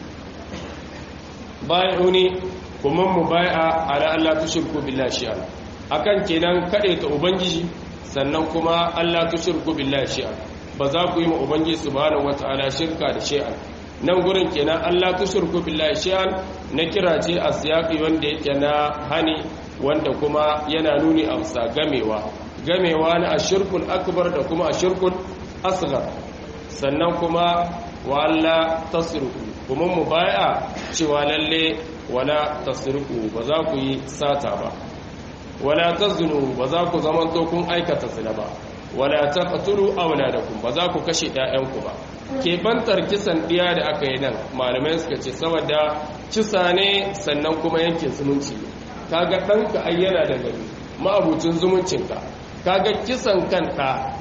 baya uni kuma mu bai'a ala Allah tushirku billahi shay'an akan kenan kade ta ubangiji sannan kuma Allah tushirku billahi shay'an ba za ku yi ma ubangiji subhanahu wataala shirka da shay'an nan gurin kenan Allah tushirku billahi shay'an na kira ce a siyaqi wanda yake na hani wanda kuma yana nuni a bisa gamewa gamewa na ashirkul akbar da kuma ashirkul asghar sannan kuma wala tasriku kuma mubai'a cewa lalle wala tasriku ba za ku yi sata ba wala tazunu ba za ku zamanto kun aikata zina ba wala taqtulu awladakum ba za ku kashe ƴaƴanku ba ke bantar kisan diya da aka yi nan malamai suka ce saboda kisa ne sannan kuma yanke zumunci kaga danka ayyana da gari ma'abucin zumuncinka kaga kisan kanka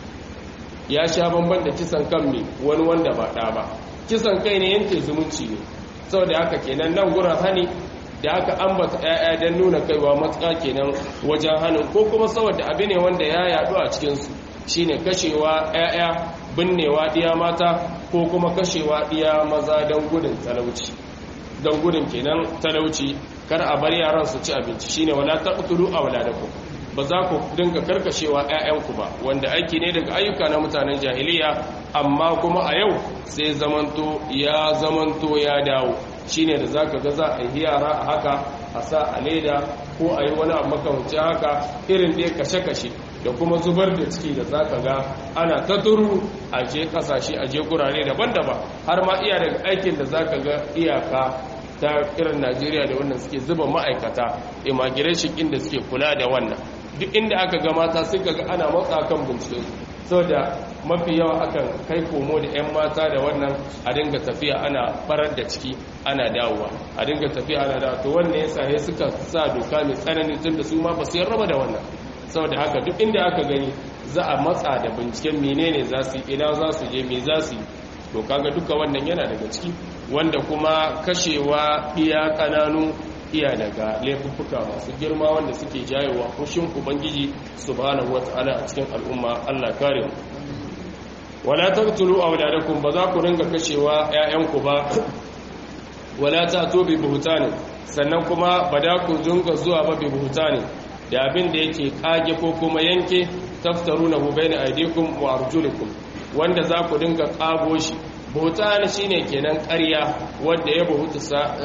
ya sha bamban da kisan kan me wani wanda ba da ba kisan kai ne yanke zumunci ne saboda haka kenan nan gurin hani da aka ambata ƴaƴa don nuna kaiwa matsa kenan wajen hannun ko kuma saboda abu ne wanda ya yaɗu a cikinsu shine kashewa ƴaƴa binnewa ɗiya mata ko kuma kashewa ɗiya maza don gudun talauci don gudun kenan talauci kar a bar yaran su ci abinci shine wala taqtulu awladakum ba za ku dinga karkashewa ƴaƴanku ba wanda aiki ne daga ayyuka na mutanen jahiliya amma kuma a yau sai zamanto ya zamanto ya dawo shine da zaka ga za a yi yara a haka a sa a leda ko a yi wani abu makamancin haka irin da kashe-kashe da kuma zubar da ciki da zaka ga ana ta turu a je kasashe a je gurare daban-daban har ma iya daga aikin da zaka ga iyaka ta irin Najeriya da wannan suke zuba ma'aikata immigration inda suke kula da wannan duk inda aka ga mata suka ga ana matsa kan bincike saboda mafi yawa akan kai komo da 'yan mata da wannan a dinga tafiya ana barar da ciki ana dawowa a dinga tafiya ana dawowa to wannan yasa sai suka sa doka mai tsanani tun da su ma ba su raba da wannan saboda haka duk inda aka gani za a matsa da binciken menene za su yi ina za su je me za su yi to kaga duka wannan yana daga ciki wanda kuma kashewa iya kananu iya daga laifuffuka masu girma wanda suke jayewa kushin ubangiji subhanahu wataala a cikin al'umma Allah kare mu wala taqtulu awladakum ba za ku ringa kashewa ƴaƴanku ba wala ta'tu bi buhtanin sannan kuma ba da ku dinga zuwa ba bi buhtanin da abin da yake kage ko kuma yanke taftarunahu baina aydikum wa arjulikum wanda za ku dinga kago shi buhtan shine kenan ƙarya wanda ya buhuta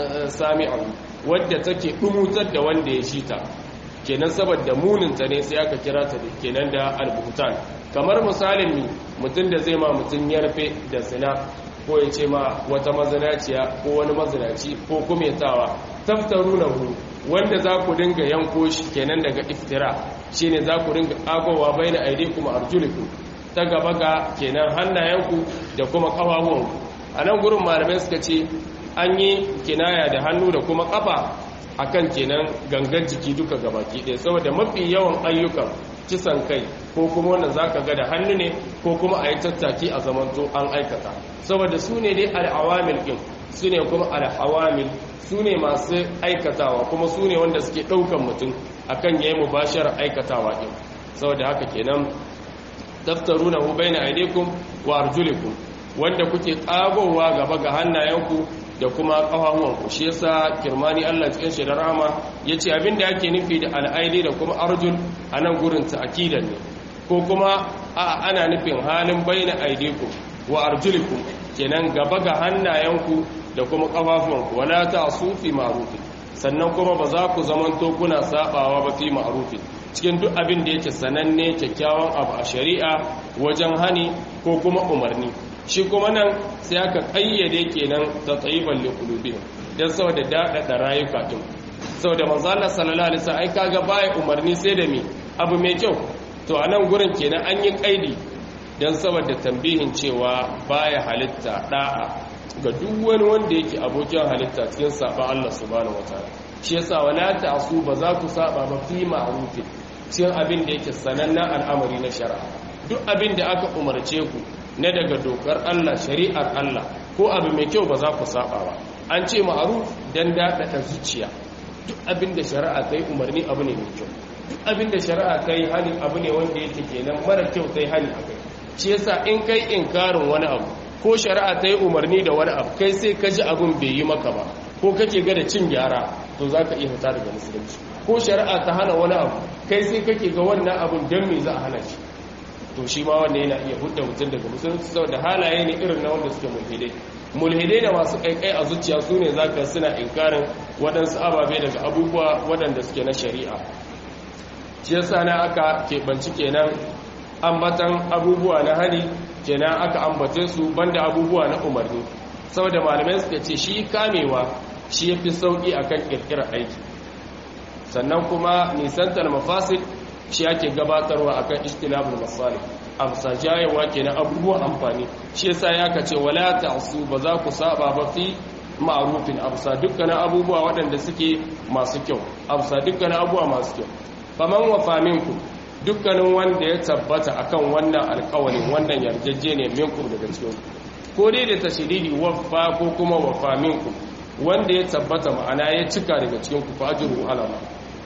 sami'u wadda take dumutar da wanda ya shi ta kenan saboda muninta ne sai aka kira ta kenan da al-buhtan kamar misalin mi mutum da zai ma mutum yarfe da zina ko ya ce ma wata mazinaciya ko wani mazinaci ko kumetawa taftarunahu wanda za ku dinga yanko shi kenan daga iftira shine za ku dinga agowa baina aydikum arjulikum ta gaba ga kenan hannayenku da kuma kafafuwanku a nan gurin malamai suka ce an yi kinaya da hannu da kuma kafa akan kenan gangan jiki duka gabaki ɗaya saboda mafi yawan ayyukan kisan kai ko kuma wanda zaka ga da hannu ne ko kuma a yi tattaki a zamanto an aikata saboda su ne dai al'awamil ɗin su ne kuma al'awamil su ne masu aikatawa kuma su ne wanda suke ɗaukan mutum akan yayi mubashar aikatawa ɗin saboda haka kenan taftaruna hu baina aydikum wa arjulikum wanda kuke tsagowa gaba ga hannayenku da kuma ƙafafuwanku shi yasa kirmani Allah cikin shi da rahama yace abinda yake nufi da al'aidi da kuma arjul anan gurin ta'kidan ne ko kuma a ana nufin halin baina aidikum wa arjulikum kenan gaba ga hannayenku da kuma ƙafafuwanku wala ta'su fi ma'ruf sannan kuma ba za ku zamanto kuna sabawa ba fi ma'ruf cikin duk abin da yake sananne kyakkyawan abu a shari'a wajen hani ko kuma umarni shi kuma nan sai aka kayyade kenan ta tsayiban liqulubihim dan saboda dadada rayuka din saboda manzo Allah sallallahu alaihi wasallam ai kaga baya umarni sai da me abu mai kyau to anan gurin kenan an yi kaidi dan saboda tambihin cewa baya halitta da'a ga duk wani wanda yake abokin halitta cikin saba Allah subhanahu wataala shi yasa wala ta'su ba za ku saba ba fi ma'ruf cikin abin da yake sanannen al'amari na shari'a duk abin da aka umarce ku na daga dokar Allah shari'ar Allah ko abu mai kyau ba za ku saba ba an ce ma'ruf dan dadada zuciya duk abin da shari'a ta yi umarni abu ne mai kyau duk abin da shari'a ta yi hali abu ne wanda yake kenan mara kyau ta yi hali akai shi yasa in kai inkarin wani abu ko shari'a ta yi umarni da wani abu kai sai ka ji abin bai yi maka ba ko kake ga da cin gyara to za ka iya fita daga musulunci ko shari'a ta hana wani abu kai sai kake ga wannan abun dan me za a hana shi to shi ma wanda yana iya hudda mutum daga musulunci saboda halaye ne irin na wanda suke mulhidai mulhidai da masu kaikai a zuciya su ne zaka suna inkarin waɗansu ababe daga abubuwa waɗanda suke na shari'a shi yasa na aka keɓanci kenan ambatan abubuwa na hani kenan aka ambace su banda abubuwa na umarni saboda malamai suka ce shi kamewa shi yafi sauki akan kirkirar aiki sannan kuma nisantar mafasid shi ake gabatarwa akan ijtinabul masalih amsa jayewa kenan abubuwan amfani shi yasa ya kace wala ta'su ba za ku saba ba fi ma'rufin amsa dukkanin abubuwa waɗanda suke masu kyau amsa dukkanin abubuwa masu kyau faman wafa minku dukkanin wanda ya tabbata akan wannan alƙawarin wannan yarjejjeniyar minkum daga cikin ko dai da tashdidi wafa ko kuma wafa minku wanda ya tabbata ma'ana ya cika daga cikin ku fajru alama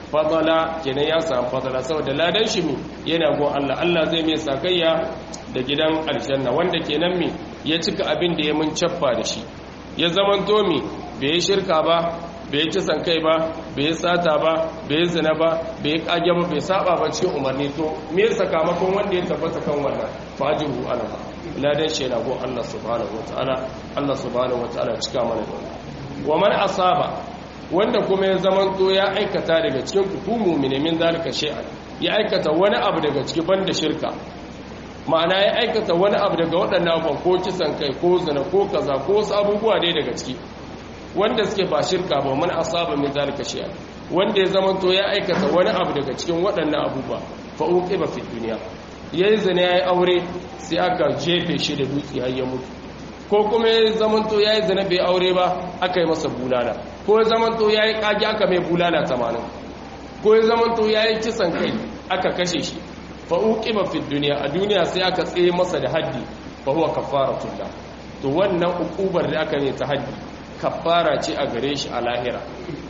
fadala kenan ya samu fadala saboda ladan shi mi yana go Allah Allah zai mai sakayya da gidan aljanna wanda kenan mi ya cika abin da ya mun cappa da shi ya zaman to mi bai yi shirka ba bai yi kisan kai ba bai yi sata ba bai yi zina ba bai yi kage ba bai saba ba cikin umarni to me sakamakon wanda ya tabbata kan wannan fajiru alama ladan shi yana go Allah subhanahu wataala Allah subhanahu wataala cika mana da wa man asaba wanda kuma ya zamanto ya aikata daga cikin kuku mu'mini min zalika shay'an ya aikata wani abu daga cikin banda shirka ma'ana ya aikata wani abu daga waɗannan abubuwan ko kisan kai ko zina ko kaza ko wasu abubuwa dai daga ciki wanda suke ba shirka ba man asaba min zalika shay'an wanda ya zamanto ya aikata wani abu daga cikin waɗannan abubuwa fa uqiba fi dunya yayi zina yayi aure sai aka jefe shi da dutse har ya mutu ko kuma ya zamanto ya yi zane bai aure ba aka yi masa bulala ko ya zamanto ya yi ƙage aka mai bulala tamanin ko ya zamanto ya yi kisan kai aka kashe shi fa'uƙi ba fi duniya a duniya sai aka tsaye masa da haddi fa huwa kafara tulla to wannan ukubar da aka ne ta haddi kafara ce a gare shi a lahira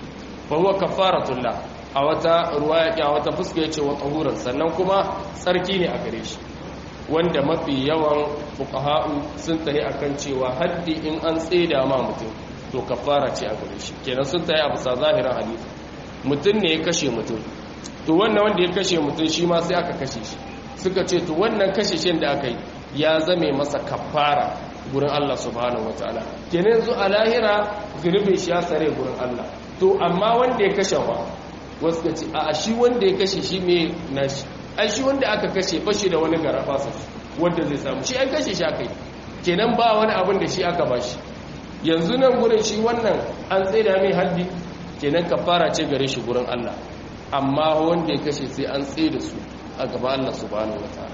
fa huwa kafara tulla a wata ruwaya a wata fuska ya ce wa tsahuran sannan kuma tsarki ne a gare shi wanda mafi yawan fuqaha'u sun tahi akan cewa haddi in an tseda ma mutum to kafara ce a gare shi kenan sun tahi a bisa zahirin hadisi mutum ne ya kashe mutum to wannan wanda ya kashe mutum shi ma sai aka kashe shi suka ce to wannan kashe shin da aka yi ya zame masa kafara gurin Allah subhanahu wataala kenan yanzu a lahira zunubin shi ya sare gurin Allah to amma wanda ya kashe wa wasu ka ce a shi wanda ya kashe shi me nashi ai shi wanda aka kashe bashi da wani garafasa wanda zai samu shi an kashe shi aka yi kenan ba wani abin da shi aka bashi yanzu nan gurin shi wannan an tsaida mai haddi kenan kafara ce gare shi gurin Allah amma wanda ya kashe sai an tsaida su a gaba Allah subhanahu wataala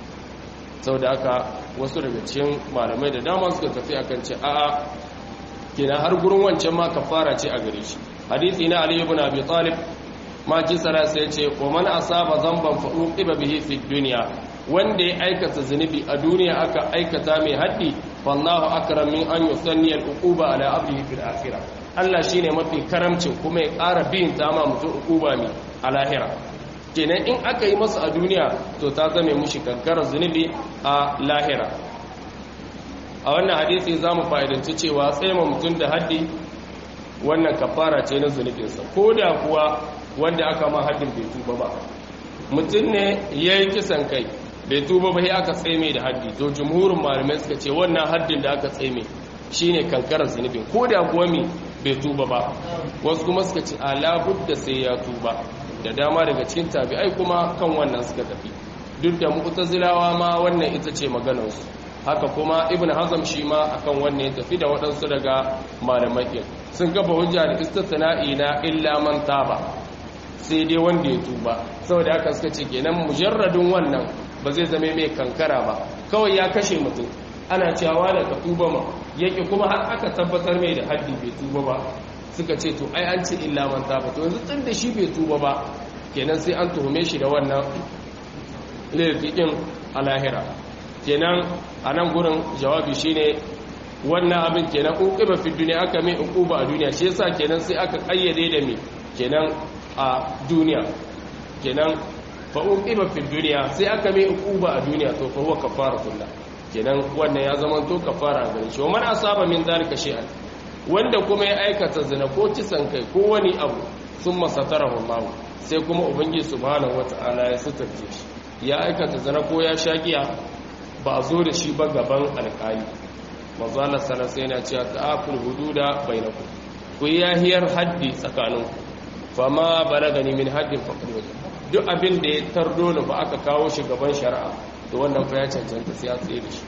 saboda haka wasu daga cikin malamai da dama suka tafi akan ce a'a kenan har gurin wancan ma kafara ce a gare shi hadisi na Ali ibn Abi Talib ma kisara sai ce wa man asaba zamban fa uqiba bihi fi dunya wanda ya aikata zunubi a duniya aka aikata mai haddi wallahu akram min an yusanni al-uquba ala abdihi fil akhirah Allah shine mafi karamcin kuma ya ƙara bin ta ma mutum uquba mai a lahira kenan in aka yi masa a duniya to ta zame mushi kankarar zunubi a lahira a wannan hadisi zamu fa'idanci cewa tsayma mutum da haddi wannan kafara ce na zunubinsa ko da kuwa wanda aka ma haddin bai tuba ba mutum ne ya yi kisan kai bai tuba ba sai aka tsaime da haddi to jumhurin malamai suka ce wannan haddin da aka tsaime shine kankarar zunubin ko da kuwa mi bai tuba ba wasu kuma suka ce ala budda sai ya tuba da dama daga cikin tabi'ai kuma kan wannan suka tafi duk da mu'tazilawa ma wannan ita ce maganarsu haka kuma ibn hazm shi ma akan wannan ya tafi da waɗansu daga malamai ɗin sun gaba hujja da istithna'i na illa man taba sai dai wanda ya tuba saboda haka suka ce kenan mujarradin wannan ba zai zame mai kankara ba kawai ya kashe mutum ana cewa da ka tuba ma yake kuma har aka tabbatar mai da haddi bai tuba ba suka ce to ai an ce illa man taba to yanzu tun da shi bai tuba ba kenan sai an tuhume shi da wannan laifin a lahira kenan a nan gurin jawabi shine wannan abin kenan uqiba fi duniya aka mai uquba a duniya shi yasa kenan sai aka kayyade da me kenan a duniya kenan fa uqiba fi duniya sai aka mai uquba a duniya to fa huwa kafaratullah kenan wannan ya zama to kafara gare shi man asaba min zalika shay'an wanda kuma ya aikata zina ko kisan kai ko wani abu summa satarahu Allah sai kuma ubangiji subhanahu wataala ya sutarce shi ya aikata zina ko ya shagiya ba a zo da shi ba gaban alƙali manzo Allah sallallahu alaihi wasallam yana cewa ta'aful hududa bainakum ku yahiyar haddi tsakaninku fama balagani min haddin faqad wajh duk abin da ya tardo da ba aka kawo shi gaban shari'a to wannan fa ya cancanta sai ya tsaye da shi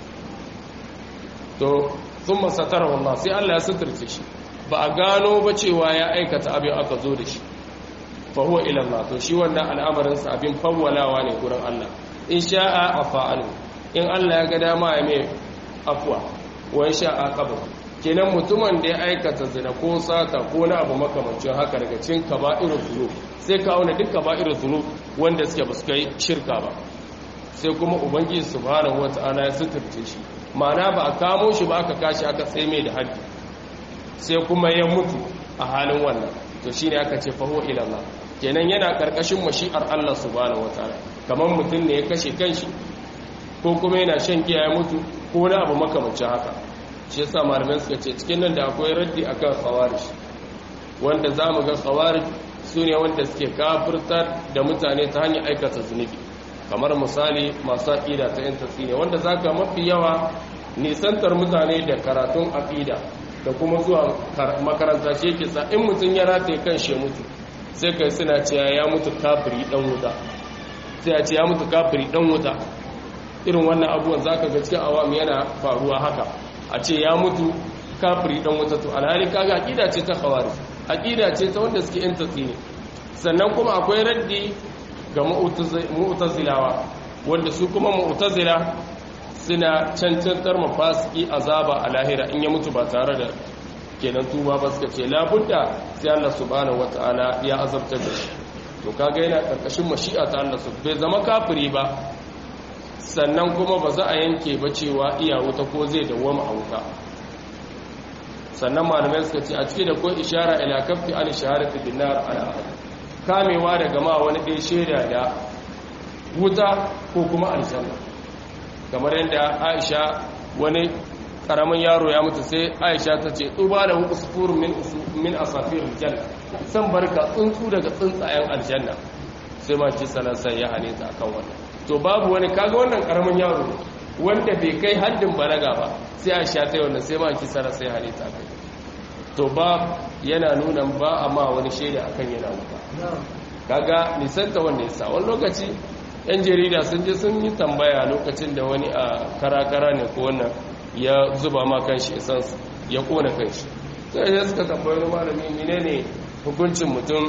to thumma satara wallah sai Allah ya suturce shi ba a gano ba cewa ya aikata abin aka zo da shi fa huwa ila Allah to shi wannan al'amarin sa abin fawwalawa ne gurin Allah in sha'a afa'alu in Allah ya ga dama ya mai afwa wa in sha'a qabr kenan mutumin da ya aikata zina ko sata ko na abu makamancin haka daga cikin kaba'irul dhunub sai ka auna duk kaba'irul dhunub wanda suke ba su kai shirka ba sai kuma ubangiji subhanahu wata'ala ya suturce shi ma'ana ba a kamo shi ba aka kashi aka tsaye mai da haddi sai kuma ya mutu a halin wannan to shine aka ce fa huwa ila Allah kenan yana karkashin mashi'ar Allah subhanahu wataala kamar mutum ne ya kashe kanshi ko kuma yana shan giya ya mutu ko na abu makamancin haka shi yasa malamai suka ce cikin nan da akwai raddi akan khawarij wanda zamu ga khawarij sune wanda suke kafirtar da mutane ta hanyar aikata zunubi kamar misali masu aqida ta yan tasiri wanda zaka mafi yawa nisantar mutane da karatun aqida da kuma zuwa makaranta shi yake sa in mutum ya rataye kan shi mutu sai kai suna cewa ya mutu kafiri dan wuta sai a ce ya mutu kafiri dan wuta irin wannan abubuwan zaka ga cikin awam yana faruwa haka a ce ya mutu kafiri dan wuta to alhali kaga aqida ce ta khawarij aqida ce ta wanda suke yan tasiri sannan kuma akwai raddi ga mu'tazilawa wanda su kuma mu'tazila suna cancantar mafasiki azaba a lahira in ya mutu ba tare da kenan tuba ba suka ce labudda sai Allah subhanahu wataala ya azabtar da shi to kaga yana karkashin mashi'a ta Allah subhanahu bai zama kafiri ba sannan kuma ba za a yanke ba cewa iya wuta ko zai dawwama a wuta sannan malamai suka ce a cikin da ko ishara ila kafi al shahadati bin nar ala ahad kamewa daga ma wani ɗaya shaida da wuta ko kuma aljanna kamar yadda Aisha wani karamin yaro ya mutu sai Aisha ta ce tuba da usfurun min min asafir aljanna san barka tsuntsu daga tsuntsayen aljanna sai ma ki sana sai ya hane ta akan wannan to babu wani kaga wannan karamin yaro wanda bai kai haddin balaga ba sai Aisha ta yi wannan sai ma ki sana sai hane ta kai to ba yana nuna ba amma wani shaida akan yana wuta kaga nisanta wanda yasa wani lokaci yan jarida sun je sun yi tambaya lokacin da wani a karakara ne ko wannan ya zuba ma kanshi essence ya kona kanshi sai ya suka tambayi wani malami menene hukuncin mutum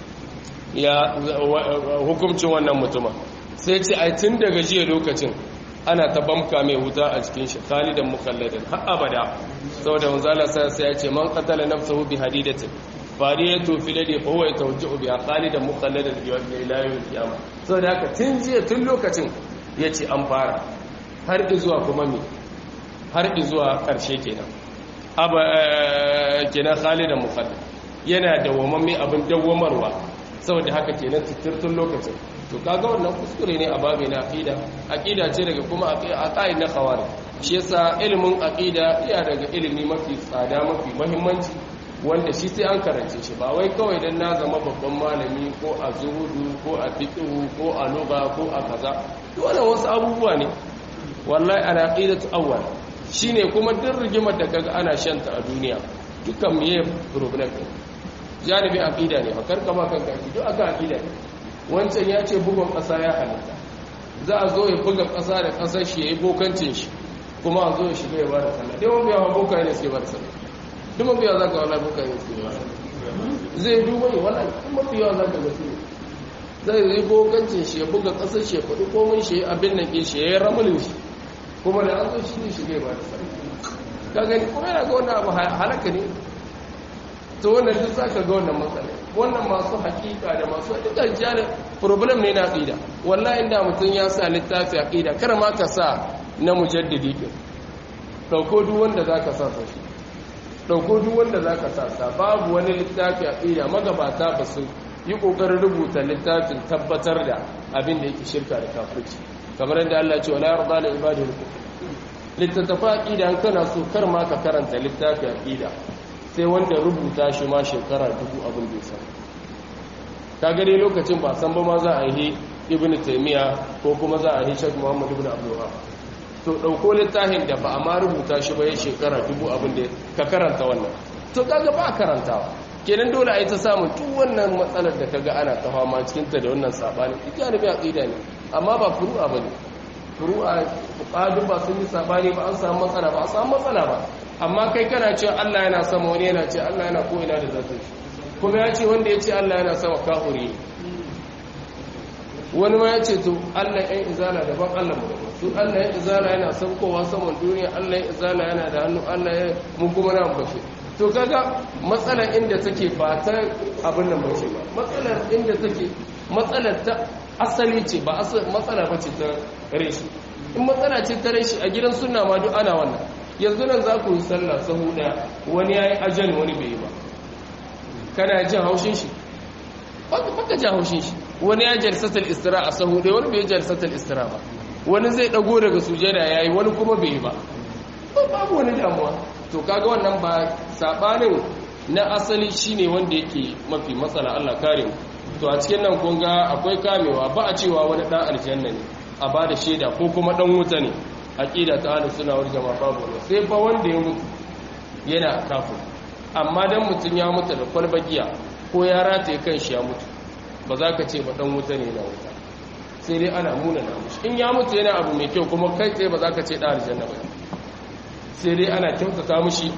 ya hukuncin wannan mutuma sai ce ai tun daga jiya lokacin ana ta bamka mai wuta a cikin shi khalidan mukhalladan har abada saboda manzala sai sai ya ce man qatala nafsahu bi hadidatin fariyatu fi ladi fa huwa yatawajjahu bi khalidan mukhalladan bi ila yawm al-qiyamah saboda haka tun jiya tun lokacin yace an fara har zuwa kuma me har zuwa karshe kenan aba kenan khalidan mukhallad yana dawwamamme abin dawwamarwa saboda haka kenan tun lokacin to kaga wannan kuskure ne a babu na aqida aqida ce daga kuma aqaid na khawari shi yasa ilimin aqida iya daga ilimi mafi tsada mafi muhimmanci wanda shi sai an karance shi ba wai kawai dan na zama babban malami ko a zuhudu ko a fiqh ko a lugha ko a kaza wannan wasu abubuwa ne wallahi ana aqidatu awwal shine kuma duk rigimar da kaga ana shanta a duniya dukkan meye problem janibi aqida ne fa karkama kanka duk aka aqida ne wancan ya ce bugun ƙasa ya halitta za a zo ya buga ƙasa da ƙasar shi ya yi bokancin shi kuma a zo ya shiga ya ba da sallah dai mabiya wa boka ne suke ba da sallah duk mabiya za ka wala boka ne suke ba da sallah zai duba ne wala duk mabiya za ka ga su zai yi bokancin shi ya buga ƙasar shi ya faɗi komai shi ya abin nan ke shi ya yi ramulin shi kuma da an zo shi ne shiga ya ba da sallah ka gani kuma yana ga wannan abu halaka ne to wannan duk za ka ga wannan matsala wannan masu hakika da masu dukkan jari problem ne na aqida wallahi inda mutum ya sa littafi aqida kar ma ka sa na mujaddidi din dauko duk wanda zaka sa sa shi dauko duk wanda zaka sa sa babu wani littafi aqida magabata ba su yi kokarin rubuta littafin tabbatar da abin da yake shirka da kafirci kamar yadda Allah ya ce wala yarda li ibadihi littattafa aqida an kana so kar ma ka karanta littafi aqida sai wanda rubuta shi ma shekara dubu abin da ya ta gare lokacin ba san ba ma za a yi ibn taymiya ko kuma za a yi shek muhammad ibn abdullah to ɗauko littafin da ba a ma rubuta shi ba ya shekara dubu abin da ka karanta wannan to kaga ba a karantawa kenan dole a yi ta samun duk wannan matsalar da kaga ana ta fama cikinta da wannan saɓani ita ne bai aƙida ne amma ba furu'a ba ne furu'a fuqadu ba sun yi saɓani ba an samu matsala ba a samu matsala ba amma kai kana cewa Allah yana sama wani yana ce Allah yana ko ina da zata shi kuma ya ce wanda ya ce Allah yana sama kafiri wani ma ya ce to Allah ɗan izala daban Allah mu daban su Allah ya izala yana saukowa saman duniya Allah ya izala yana da hannu Allah ya mun kuma na bashe to kaga matsalar inda take ba ta abin nan bace ba matsalar inda take matsalar ta asali ce ba matsala bace ta reshi in matsala ce ta reshi a gidan sunna ma duk ana wannan yanzu nan za ku yi sallah sahu daya wani yayi ajal wani bai yi ba kana jin haushin shi baka baka jin haushin shi wani ya jalsatul istira a sahu daya wani bai jalsatul istira ba wani zai dago daga sujada yayi wani kuma bai yi ba babu wani damuwa to kaga wannan ba sabanin na asali shine wanda yake mafi matsala Allah kare mu to a cikin nan kun ga akwai kamewa ba a cewa wani dan aljanna ne a bada shaida ko kuma dan wuta ne aqida ta ahlus sunna wal jamaa babu wannan sai fa wanda ya mutu yana kafir amma dan mutun ya mutu da kwalbagiya ko ya rataye kanshi ya mutu ba za ka ce ba dan wuta ne na wuta sai dai ana muna na mushi in ya mutu yana abu mai kyau kuma kai tsaye ba za ka ce dan aljanna ba sai dai ana kyautata mushi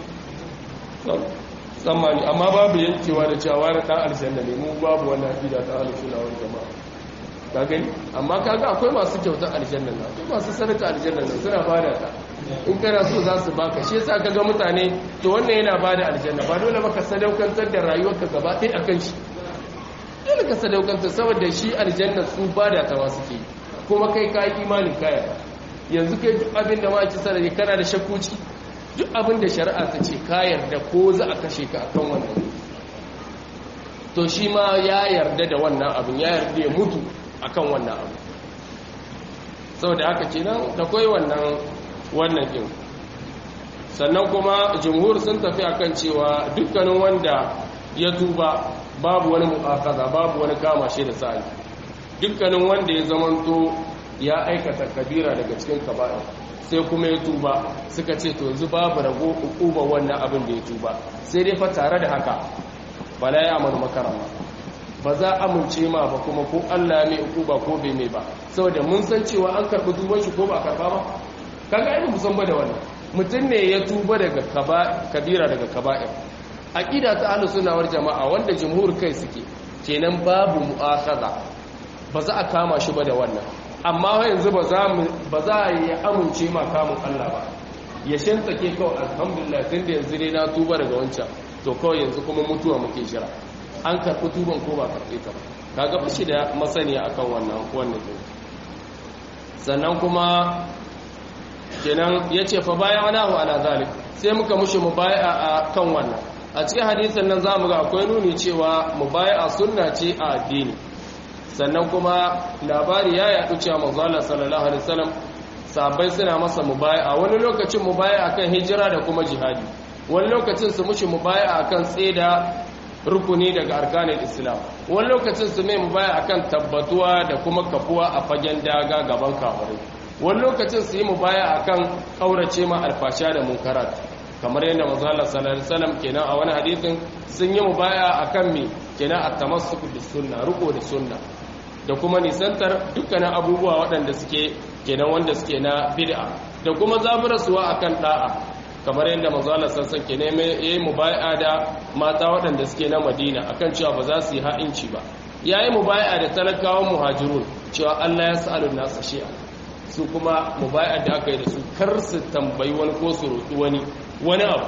tsammani amma babu yankewa da cewa wani ɗan aljanna ne mu babu wani aqida ta ahlus sunna wal jamaa ka gani amma kaga akwai masu kyautar aljanna na akwai masu sadaka aljanna na suna bada ta in kana so za su baka shi yasa kaga mutane to wannan yana bada aljanna ba dole baka sadaukantar da rayuwarka gaba ɗaya akan shi dole ka sadaukantar saboda shi aljanna su bada ta wasu ke kuma kai ka yi imanin kaya yanzu kai duk abin da ma ci sarari kana da shakkuci duk abin da shari'a ta ce ka yarda ko za a kashe ka akan wannan to shi ma ya yarda da wannan abin ya yarda ya mutu akan wannan abu saboda haka kenan da kai wannan wannan din sannan kuma jumhur sun tafi akan cewa dukkanin wanda ya tuba babu wani mu'akaza babu wani kama shi da sa'i dukkanin wanda ya zamanto ya aikata kabira daga cikin kaba'ir sai kuma ya tuba suka ce to yanzu babu rago ukuba wannan abin da ya tuba sai dai fa tare da haka bala ya amanu makarama ba za amince ma ba kuma ko Allah mai ukuba ko bai mai ba saboda mun san cewa an karbi tuban shi ko ba karba ba kaga ai mun san ba da wannan mutum ne ya tuba daga kabira daga kaba'ir aqida ta ahlus sunna wal jamaa wanda jumhur kai suke kenan babu mu'akhadha ba za a kama shi ba da wannan amma yanzu ba za ba za a yi amince ma kamun Allah ba ya shantake kawai alhamdulillah tunda yanzu dai na tuba daga wancan to kawai yanzu kuma mutuwa muke jira an karɓi tuban ko ba karɓe ta ba kaga ba shi da masaniya akan wannan wannan din sannan kuma kenan yace fa bayan anahu ala zalik sai muka mushi mubai'a a kan wannan a cikin hadisin nan zamu ga akwai nuni cewa mubai'a sunna ce a addini sannan kuma labari ya yaɗu cewa manzo Allah sallallahu alaihi wasallam sahabbai suna masa mubai'a wani lokacin mubai'a akan hijira da kuma jihadi wani lokacin su mushi mubai'a akan tseda rukuni daga arkanin islam wani lokacin su mai mubai'a akan tabbatuwa da kuma kafuwa a fagen daga gaban kafirai wani lokacin su yi mubai'a akan kaurace ma alfasha da munkarat kamar yadda manzo Allah sallallahu alaihi wasallam kenan a wani hadisin sun yi mubai'a akan me kenan at-tamassuk bis sunna ruko da sunna da kuma nisantar dukkanin abubuwa waɗanda suke kenan wanda suke na bid'a da kuma zaburarsuwa akan da'a kamar yadda manzo Allah sallallahu alaihi wasallam yayi mubai'a da mata waɗanda suke na Madina akan cewa ba za su yi ha'inci ba yayi mubai'a da talakawan muhajirun cewa Allah ya sa'alu nasu shi'a su kuma mubai'a da aka yi da su kar su tambayi wani ko su roƙi wani wani abu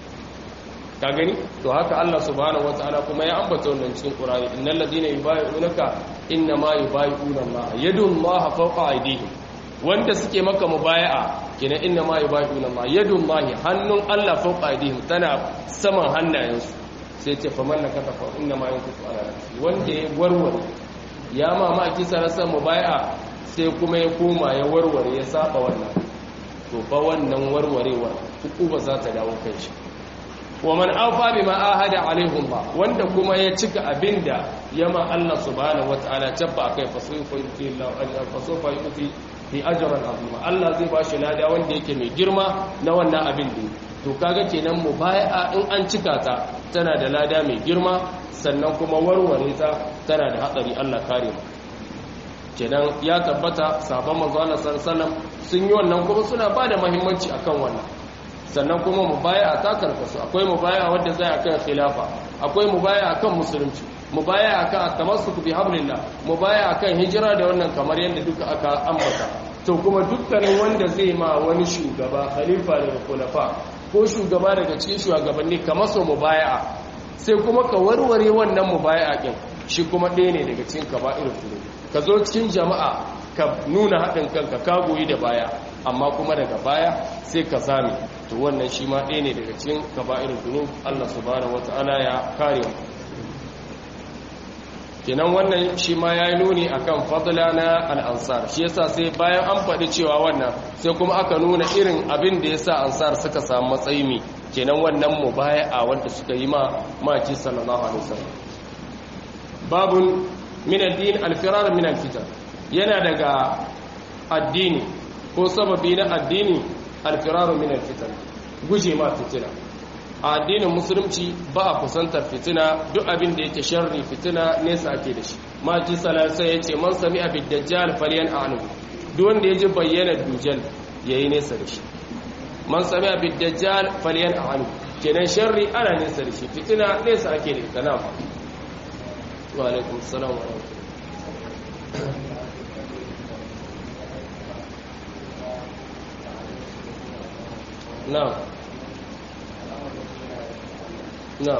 ka gani to haka Allah subhanahu wataala kuma ya ambata wannan cikin Qur'ani innal ladina yubayyi'unaka innama yubayyi'una Allah yadullahi fawqa aydihim wanda suke maka mubaya'a kina innama yubayyi'una Allah yadullahi hannun Allah fawqa aydihim tana saman hannayensu sai ce fa man nakata fa innama yankutu ala nafsi wanda ya warware ya ma ma kisa rasa mubaya'a sai kuma ya koma ya warware ya saba wannan to fa wannan warwarewa hukuma za ta dawo kai shi wa man awfa bima ahada alaihim ba wanda kuma ya cika abinda yama Allah subhanahu wataala tabba akai fasufa yuti Allah fasufa yuti fi ajran azima Allah zai ba shi lada wanda yake mai girma na wannan abin da to kaga kenan mubaya'a in an cika ta tana da lada mai girma sannan kuma warware ta tana da hatsari Allah kare mu kenan ya tabbata sahabban manzo Allah sallallahu alaihi wasallam sun yi wannan kuma suna ba da muhimmanci akan wannan sannan kuma mubaya'a ta karkasu akwai mubaya'a wanda zai akan khilafa akwai mubaya'a akan musulunci mubaya'a akan at-tamassuk bi hablillah mubaya'a akan hijira da wannan kamar yadda duka aka ambata to kuma dukkanin wanda zai ma wani shugaba khalifa daga khulafa ko shugaba daga cikin shugabanni kamar so mubaya'a sai kuma ka warware wannan mubaya'a din shi kuma ɗaya ne daga cikin kaba'ir zunub ka zo cikin jama'a ka nuna haɗin kanka ka goyi da baya amma kuma daga baya sai ka zame to wannan shi ma ɗaya ne daga cikin kaba'ir zunub Allah subhanahu wata'ala ya kare mu kenan wannan shi ma ya yi nuni akan fadla na al'ansar shi yasa sai bayan an faɗi cewa wannan sai kuma aka nuna irin abin da yasa ansar suka samu matsayi mi kenan wannan mubaya'a wanda suka yi ma maki sallallahu alaihi wasallam babun min ad-din al-firar min al-fitan yana daga addini ko sababi na addini al-firar min al-fitan guje ma fitina a addinin musulunci ba a kusantar fitina duk abin da yake sharri fitina nesa ake da shi maji salasa ya ce man sami abin dajjal falyan anu duk wanda ya ji bayyana dujjal ya yi nesa da shi man sami abin dajjal falyan anu kenan sharri ana nesa da shi fitina nesa ake da ita na fa wa alaikum salam wa rahmatullah na No.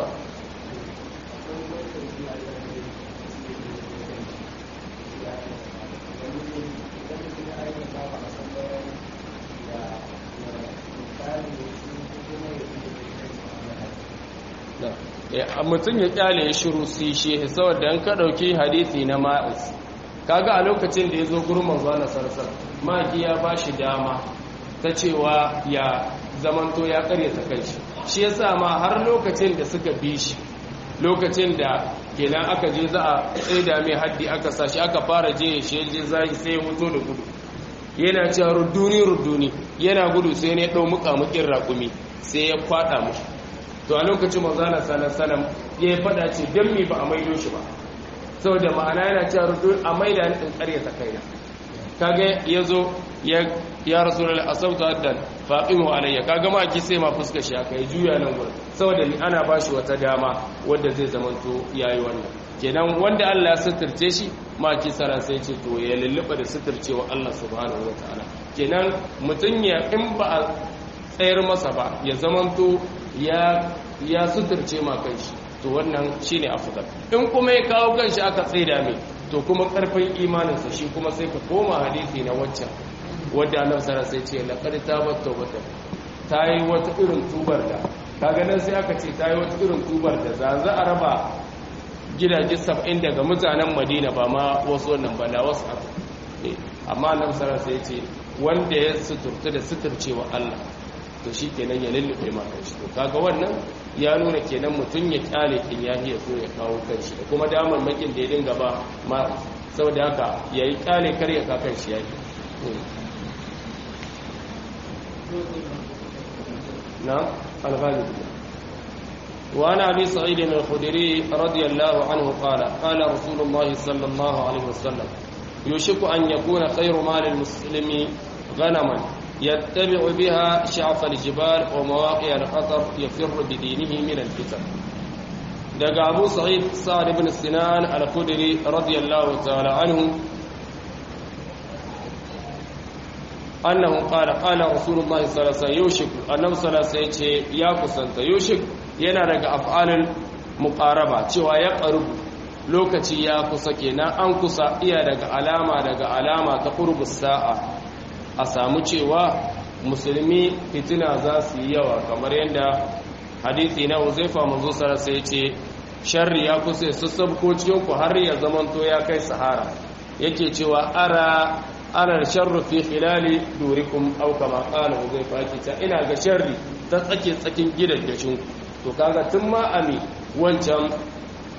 mutum ya kyale ya shiru su shi saboda an ka dauki hadisi na ma'is kaga a lokacin da ya zo gurin manzo Allah sallallahu alaihi wasallam maki ya bashi dama ta cewa ya zamanto ya karyata kanshi shi yasa ma har lokacin da suka bi shi lokacin da kenan aka je za a tsaida mai haddi aka sashi aka fara je shi je zai sai ya fito da gudu yana cewa ruduni ruduni yana gudu sai ne dau mukamukin raƙumi sai ya fada mushi to a lokacin manzo Allah sallallahu alaihi wasallam ya fada ce dan me ba a maido shi ba saboda ma'ana yana cewa ruduni a maida ni in karyata kaina kage yazo ya ya rasulullahi asabtu addan faqimu alayya kaga ma ki sai ma fuskar shi aka yi juya nan gurin saboda ni ana bashi wata dama wanda zai zamanto yayi wannan kenan wanda Allah ya suturce shi ma ki sara sai ce to ya lulluba da suturcewa Allah subhanahu wataala kenan mutun ya in ba a tsayar masa ba ya zamanto ya ya suturce ma kanshi to wannan shine afdal in kuma ya kawo kanshi aka tsaida mai to kuma karfin imaninsa shi kuma sai ka koma hadisi na waccan wadda annabi sallallahu alaihi wasallam sai ce laqad tabat tawbatan tayi wata irin tubar da kaga nan sai aka ce tayi wata irin tubar da za za a raba gidaje saba'in daga mutanen Madina ba ma wasu wannan ba da wasu aka amma annabi sallallahu alaihi wasallam sai ce wanda ya suturta da suturcewa Allah to shikenan ya lullube ma kanshi to kaga wannan ya nuna kenan mutun ya kyale kin ya hiya so ya kawo kanshi da kuma damar makin da ya dinga ba ma saboda haka yayi kyale kar ya ka kanshi yake نعم الغالب وعن أبي سعيد الخدري رضي الله عنه قال قال رسول الله صلى الله عليه وسلم يوشك أن يكون خير مال المسلم غنما يتبع بها شعف الجبال ومواقع الخطر يفر بدينه من الفتن دقى أبو سعيد سعد بن سنان الخدري رضي الله تعالى عنه annahu qala qala rasulullahi sallallahu alaihi wasallam yushik annabi sallallahu alaihi wasallam ya kusanta yushik yana daga af'alul muqaraba cewa ya qarubu lokaci ya kusa kenan an kusa iya daga alama daga alama ta qurbus sa'a a samu cewa musulmi fitina za su yi yawa kamar yadda hadisi na Uzaifa manzo sallallahu alaihi wasallam yace sharri ya kusa su sabko cikin ku har ya zamanto ya kai sahara yake cewa ara ana sharru fi khilali durikum aw kama qala Uzaifa kita ina ga sharri ta tsake tsakin gidajen to kaga tun ma ami wancan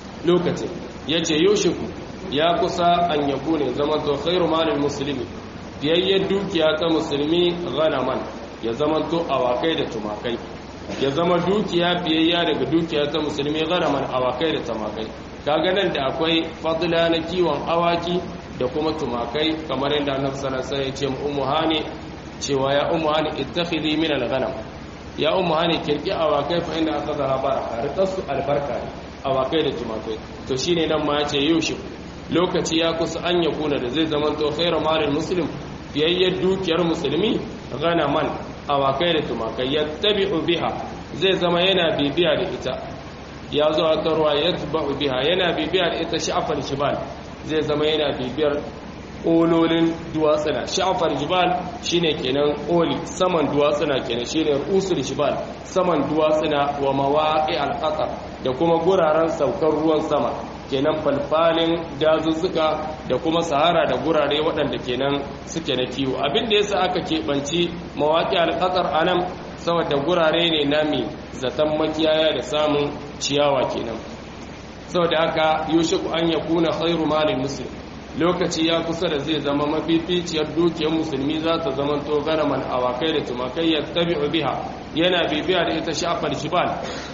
lokacin yace yoshiku ya kusa an yakune zaman to khairu malil muslimi fiyayyen dukiya ta musulmi ghanaman ya zamanto awakai da tumakai ya zama dukiya fiyayya daga dukiya ta musulmi ghanaman awakai da tumakai kaga nan da akwai fadla na kiwon awaki da kuma tumakai kamar yadda annabi sallallahu alaihi wasallam ya ce ummu hani cewa ya ummu hani ittakhidhi min al-ghanam ya ummu hani kirki awakai fa inda aka zara baraka rikasu albarka awakai da tumakai to shine nan ma yace yushi lokaci ya kusa an ya kuna da zai zama to khairu malil muslim fiyayyar dukiyar musulmi ghanaman awakai da tumakai yattabi'u biha zai zama yana bibiya da ita ya zo a tarwa yatba'u biha yana bibiya da ita sha'afar shibal zai zama yana bibiyar ololin duwatsuna sha'afar jibal shine kenan oli saman duwatsuna kenan shine usul jibal saman duwatsuna wa mawa'i al-qatar da kuma guraren saukar ruwan sama kenan falfalin dazuzzuka da kuma sahara da gurare waɗanda kenan suke na kiwo abinda yasa aka keɓanci mawaƙi al-qatar anan saboda gurare ne na mi zaton makiyaya da samun ciyawa kenan saboda haka yushiku an yakuna khairu malin muslim lokaci ya kusa da zai zama mafificiyar dukiyar musulmi za ta zama to garaman awakai da tumakai ya tabi'u biha yana bibiya da ita shafar shibal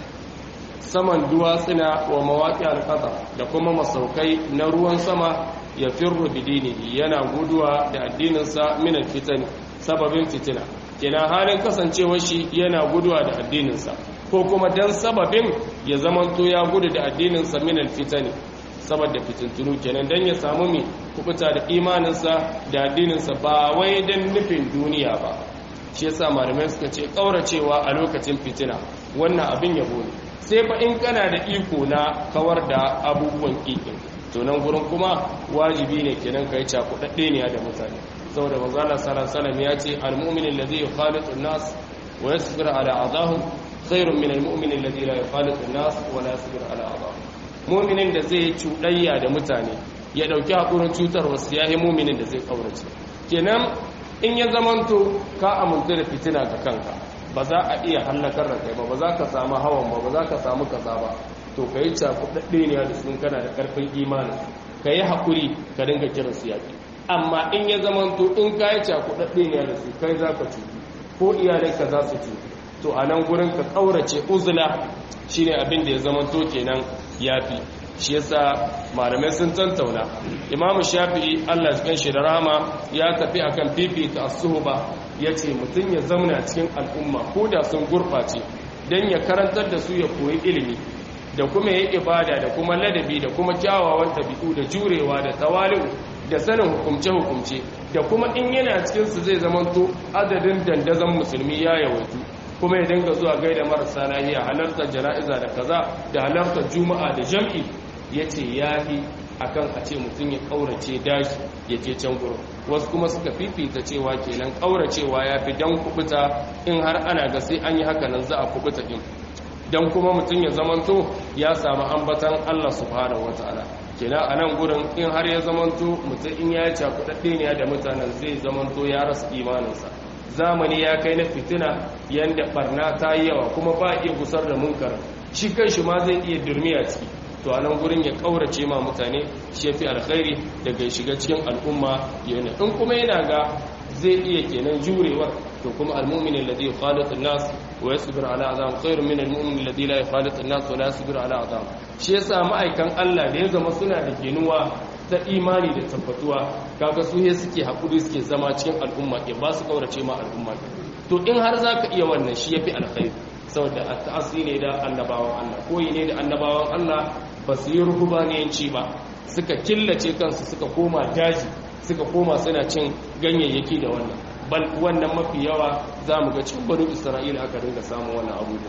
saman duwatsuna wa mawaƙi alƙata da kuma masaukai na ruwan sama ya firru bidinihi yana guduwa da addininsa min alfitan sababin fitina kina halin kasancewar shi yana guduwa da addininsa ko kuma dan sababin ya zamanto ya gudu da addininsa min alfitani saboda fitintunu kenan dan ya samu mi kubuta da imaninsa da addininsa ba wai dan nufin duniya ba shi yasa malamai suka ce kauracewa a lokacin fitina wannan abin yabo ne sai fa in kana da iko na kawar da abubuwan kikin to nan gurin kuma wajibi ne kenan kai cakudadde ne da mutane saboda manzo Allah sallallahu alaihi wasallam ya ce al-mu'min alladhi yukhalitu an-nas wa yasbiru ala adahum khairun min al-mu'min alladhi la yukhalitu an-nas wa la yasbiru ala adahum mu'minin da zai cudayya da mutane ya dauki hakurin cutar wasu yayi mu'minin da zai kaurace kenan in ya zamanto ka amince da fitina ga kanka ba za a iya hallakar da kai ba ba za ka samu hawan ba ba za ka samu kaza ba to ka yi cakudadde ne da sun kana da karfin imani ka yi haƙuri ka dinga kiran su yaƙi amma in ya zamanto in ka yi cakudadde ne da su kai za ka cutu ko iyalinka za su cutu to a nan gurin ka ƙaurace uzula shine abin da ya zamanto kenan yafi shi yasa malamai sun tantauna imamu shafi'i Allah ya kan shi da rahama ya tafi akan fifita as-suhba yace mutun ya zauna cikin al'umma ko da sun gurbace dan ya karantar da su ya koyi ilimi da kuma yayi ibada da kuma ladabi da kuma kyawawan tabi'u da jurewa da tawali'u da sanin hukumce hukumce da kuma in yana cikin su zai zamanto adadin dandazon musulmi ya yawaitu kuma ya dinga zuwa gaida marasa lafiya halartar jana'iza da kaza da halartar juma'a da jam'i ya ce ya fi a kan a ce mutum ya ƙaurace dashi ya ce can gurin wasu kuma suka fifita cewa kenan ƙauracewa ya fi don kubuta in har ana ga sai an yi haka nan za a kubuta ɗin don kuma mutum ya zamanto ya samu ambatan Allah subhanahu wataala kenan a nan gurin in har ya zamanto mutum in ya ci kuɗaɗɗe ne da mutanen zai zamanto ya rasa imaninsa zamani ya kai na fitina yanda barna ta yi yawa kuma ba iya gusar da munkar shi kanshi ma zai iya durmiya ciki to a nan gurin ya kaurace ma mutane shi fi alkhairi daga shiga cikin al'umma yana in kuma yana ga zai iya kenan jurewar to kuma almu'min alladhi yukhalitu an-nas wa yasbiru ala azam khairun min almu'min alladhi la yukhalitu an-nas wa la yasbiru ala azam shi yasa ma'aikan Allah da ya zama suna da genuwa ta imani da tabbatuwa kaga su he suke hakuri suke zama cikin al'umma ke ba su kaurace ma al'umma to in har zaka iya wannan shi yafi alkhairi saboda ta'assi ne da annabawan Allah koyi ne da annabawan Allah ba su yi ruhubaniyanci ba suka killace kansu suka koma daji suka koma suna cin ganyayyaki da wannan bal wannan mafi yawa za mu ga cikin banu isra'ila aka dinga samun wannan abubuwa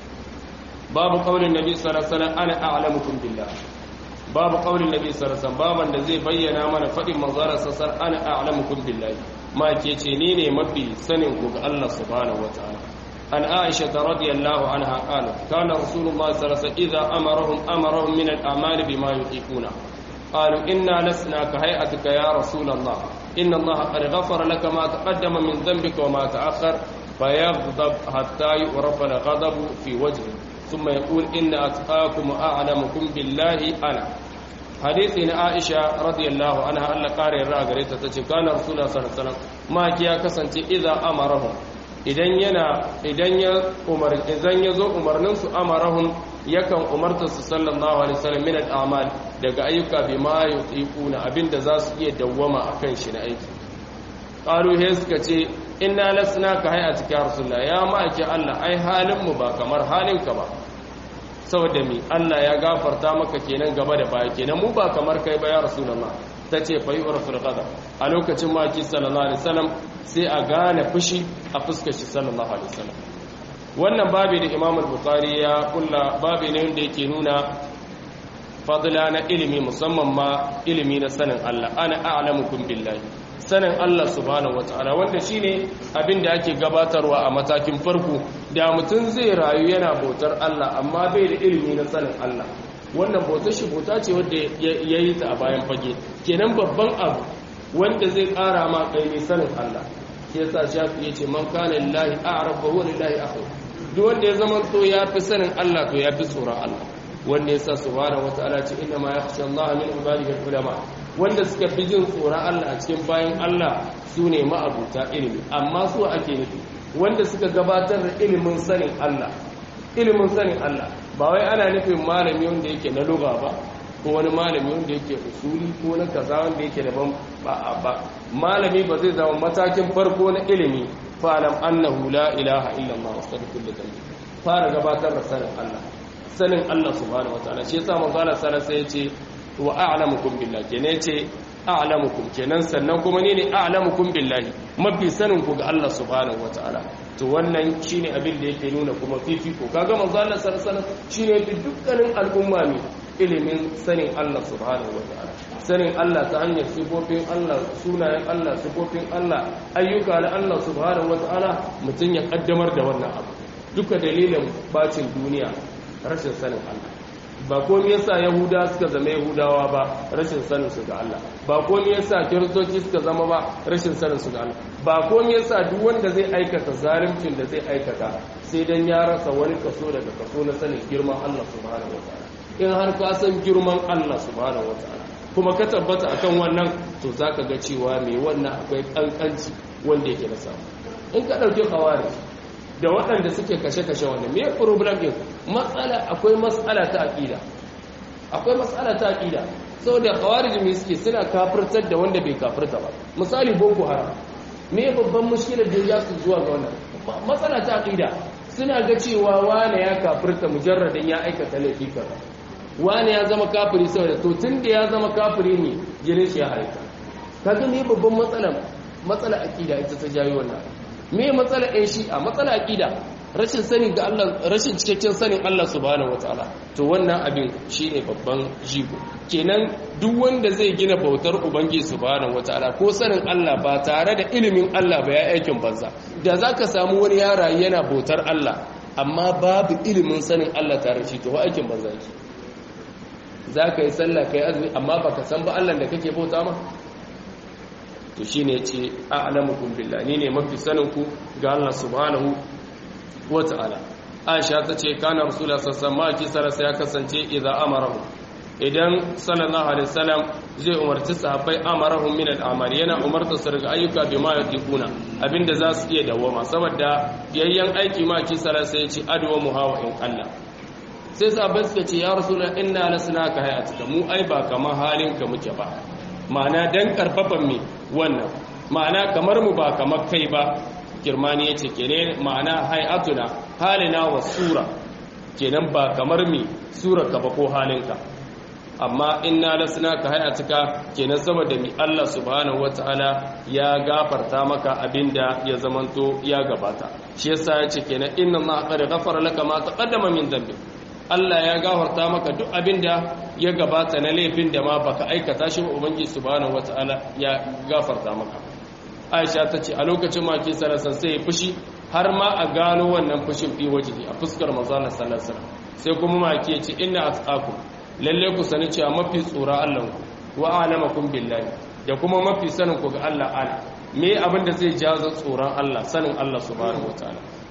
babu qaulin nabi sallallahu alaihi wasallam ana a'lamukum billah babu qaulin nabi sallallahu alaihi wasallam baban da zai bayyana mana fadin manzara sallallahu ana a'lamukum billah ma ke ce ni ne mafi sanin ku ga Allah subhanahu wataala عن عائشة رضي الله عنها قالت كان رسول الله صلى الله عليه وسلم إذا أمرهم أمرهم من الأعمال بما يطيقون قالوا إنا لسنا كهيئتك يا رسول الله إن الله قد غفر لك ما تقدم من ذنبك وما تأخر فيغضب حتى يعرف الغضب في وجهه ثم يقول إن أتقاكم أعلمكم بالله أنا hadisi na Aisha radiyallahu anha Allah kare yarda gare ta tace kana rasulullah sallallahu alaihi wasallam ma kiya kasance idza amarahum idan yana idan ya umar idan yazo umarnin su amarahum yakan umarta su sallallahu alaihi wasallam min al-a'mal daga ayyuka bima yutiquna abinda za su iya dawwama akan shi na aiki qalu he suka ce inna lasna ka hayati ya rasulullah ya ma'aki Allah ai halin mu ba kamar halin ka ba saboda mi Allah ya gafarta maka kenan gaba da baya kenan mu ba kamar kai ba ya rasulullah tace fa yurfil qada a lokacin maki sallallahu alaihi wasallam sai a gane fushi a fuskar shi sallallahu alaihi wasallam wannan babi da Imam al-Bukhari ya kulla babi ne wanda yake nuna fadla na ilimi musamman ma ilimi na sanin Allah ana a'lamukum billahi sanin Allah subhanahu wataala wanda shine abin da ake gabatarwa a matakin farko da mutum zai rayu yana bautar Allah amma bai da ilimi na sanin Allah wannan bautar shi bauta ce wanda yayi ta a bayan fage kenan babban abu wanda zai kara ma kai ne sanin Allah shi yasa shafi yace man kana lillahi a'raf wa huwa lillahi akhu duk wanda ya zama to yafi sanin Allah to yafi tsoron Allah wanda yasa subhanahu wataala ce inna ma yakhsha Allah min ibadihi ulama wanda suka fi jin tsoron Allah a cikin bayan Allah su ne ma'abuta ilimi amma su ake nufi wanda suka gabatar da ilimin sanin Allah ilimin sanin Allah ba wai ana nufin malami wanda yake na lugha ba ko wani malami wanda yake usuli ko na kaza wanda yake daban ba ba malami ba zai zama matakin farko na ilimi fa'alam annahu la ilaha illa Allah wastaghfir li dhanbi fara gabatar da sanin Allah sanin Allah subhanahu wataala shi yasa manzo Allah sallallahu alaihi wasallam yace wa a'lamukum billahi kenan yace a'lamukum kenan sannan kuma ne ne a'lamukum billahi mafi sanin ku ga Allah subhanahu wataala to wannan shine abin da yake nuna kuma fifiko kaga manzo Allah sallallahu alaihi wasallam shine fi dukkanin al'umma ne ilimin sanin Allah subhanahu wataala sanin Allah ta hanyar sifofin Allah sunayen Allah sifofin Allah ayyuka na Allah subhanahu wataala mutun ya kaddamar da wannan abu duka dalilin bacin duniya rashin sanin Allah ba komai yasa yahuda suka zama yahudawa ba rashin sanin su ga Allah ba komai yasa kiristoci suka zama ba rashin sanin su ga Allah ba komai yasa duk wanda zai aikata zalimcin da zai aikata sai dan ya rasa wani kaso daga kaso na sanin girman Allah subhanahu wataala in har ka san girman Allah subhanahu wataala kuma ka tabbata akan wannan to zaka ga cewa me wannan akwai kankanci wanda yake da samu in ka dauki khawarij da waɗanda suke kashe-kashe wannan me problem din matsala akwai matsala ta aqida akwai matsala ta aqida saboda khawarij me suke suna kafirtar da wanda bai kafirta ba misali boko haram me babban mushkilar da ya su zuwa ga wannan matsala ta aqida suna ga cewa wane ya kafirta mujarradin ya aikata laifi kaza wane ya zama kafiri saboda to tunda ya zama kafiri ne jinin shi ya harita kaga me babban matsala matsala aqida ita ta jayi wannan me matsala ɗin shi a matsala aqida rashin sani ga Allah rashin cikakken sanin Allah subhanahu wataala to wannan abin shine babban jigo kenan duk wanda zai gina bautar ubangiji subhanahu wataala ko sanin Allah ba tare da ilimin Allah ba ya aikin banza da zaka samu wani yara yana bautar Allah amma babu ilimin sanin Allah tare shi to aikin banza yake zaka yi sallah kai azumi amma baka san ba Allah da kake bauta ma to shine yace a'lamukum billahi ni ne mafi sanin ku ga Allah subhanahu wata'ala Aisha tace kana rasulullahi sallallahu alaihi wasallam ya kasance idan amarahu idan sallallahu alaihi wasallam zai umarci sahabbai amarahum min al-amal yana umarta su daga ayyuka bima yaquna abinda za su iya dawama saboda yayyan aiki ma ki sallallahu sai ya ce adwa muhawa in Allah sai sahabbai suka ce ya rasulullahi inna lasnaka hayatuka mu ai ba kamar halinka muke ba ma'ana dan karfafan me wannan ma'ana kamar mu ba kamar kai ba kirmani yace kenan ma'ana hay'atuna halina wa sura kenan ba kamar me surarka ba ko halinka amma inna lasnaka hay'atuka kenan saboda mi Allah subhanahu wataala ya gafarta maka abinda ya zamanto ya gabata shi yasa yace kenan inna ma qad ghafara laka ma taqaddama min dhanbi Allah ya gafarta maka duk abinda ya gabata na laifin da ma baka aikata shi ba ubangiji subhanahu wataala ya gafarta maka Aisha tace a lokacin maki sallallahu sai ya fushi har ma a gano wannan fushin fi wajihi a fuskar manzo Allah sallallahu alaihi wasallam sai kuma maki yace inna atqakum lalle ku sani cewa mafi tsora Allah ku wa a'lamakum billahi da kuma mafi sanin ku ga Allah ala me abin da zai jazo tsoron Allah sanin Allah subhanahu wataala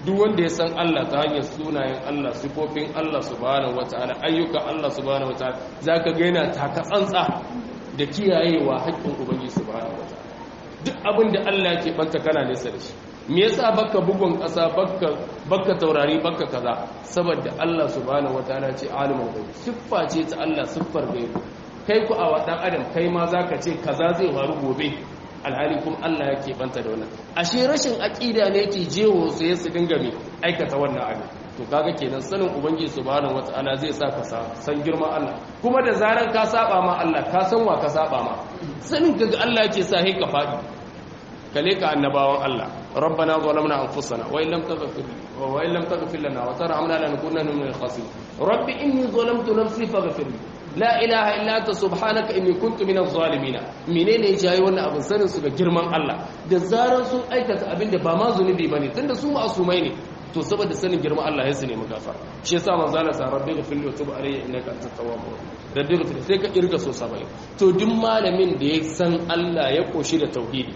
duk wanda ya san Allah ta hanyar sunayen Allah sifofin Allah subhanahu wataala ayyukan Allah subhanahu wataala zaka ga yana taka tsantsa da kiyayewa haƙƙin ubangiji subhanahu wataala duk abin da Allah yake banta kana nesa da shi me yasa baka bugun ƙasa baka baka taurari baka kaza saboda Allah subhanahu wataala ce alimul ghaib siffa ce ta Allah siffar ghaib kai ku a wadan adam kai ma zaka ce kaza zai faru gobe alhali kuma Allah yake banta da wannan ashe rashin aqida ne yake jewo sai su dinga me aikata wannan abin to kaga kenan sanin ubangiji subhanahu wataala zai sa ka san girman Allah kuma da zaran ka saba ma Allah ka san wa ka saba ma sanin kaga Allah yake sa sai ka fadi kale ka annabawan Allah rabbana zalamna anfusana wa illam taghfir wa illam taghfir lana wa tarhamna lanakunanna minal khasirin rabbi inni zalamtu nafsi faghfir li la ilaha illa anta subhanaka inni kuntu minaz zalimin menene jayi wannan abin sanin su ga girman Allah da zaran sun aikata abin da ba ma zunubi bane tunda su ma'asumai ne to saboda sanin girman Allah ya su nemi gafara shi yasa manzo Allah sa rabbi ghfir li wa tub alayya innaka antat tawwabur rabbi ghfir sai ka kirga so sabai to duk malamin da ya san Allah ya koshi da tauhidi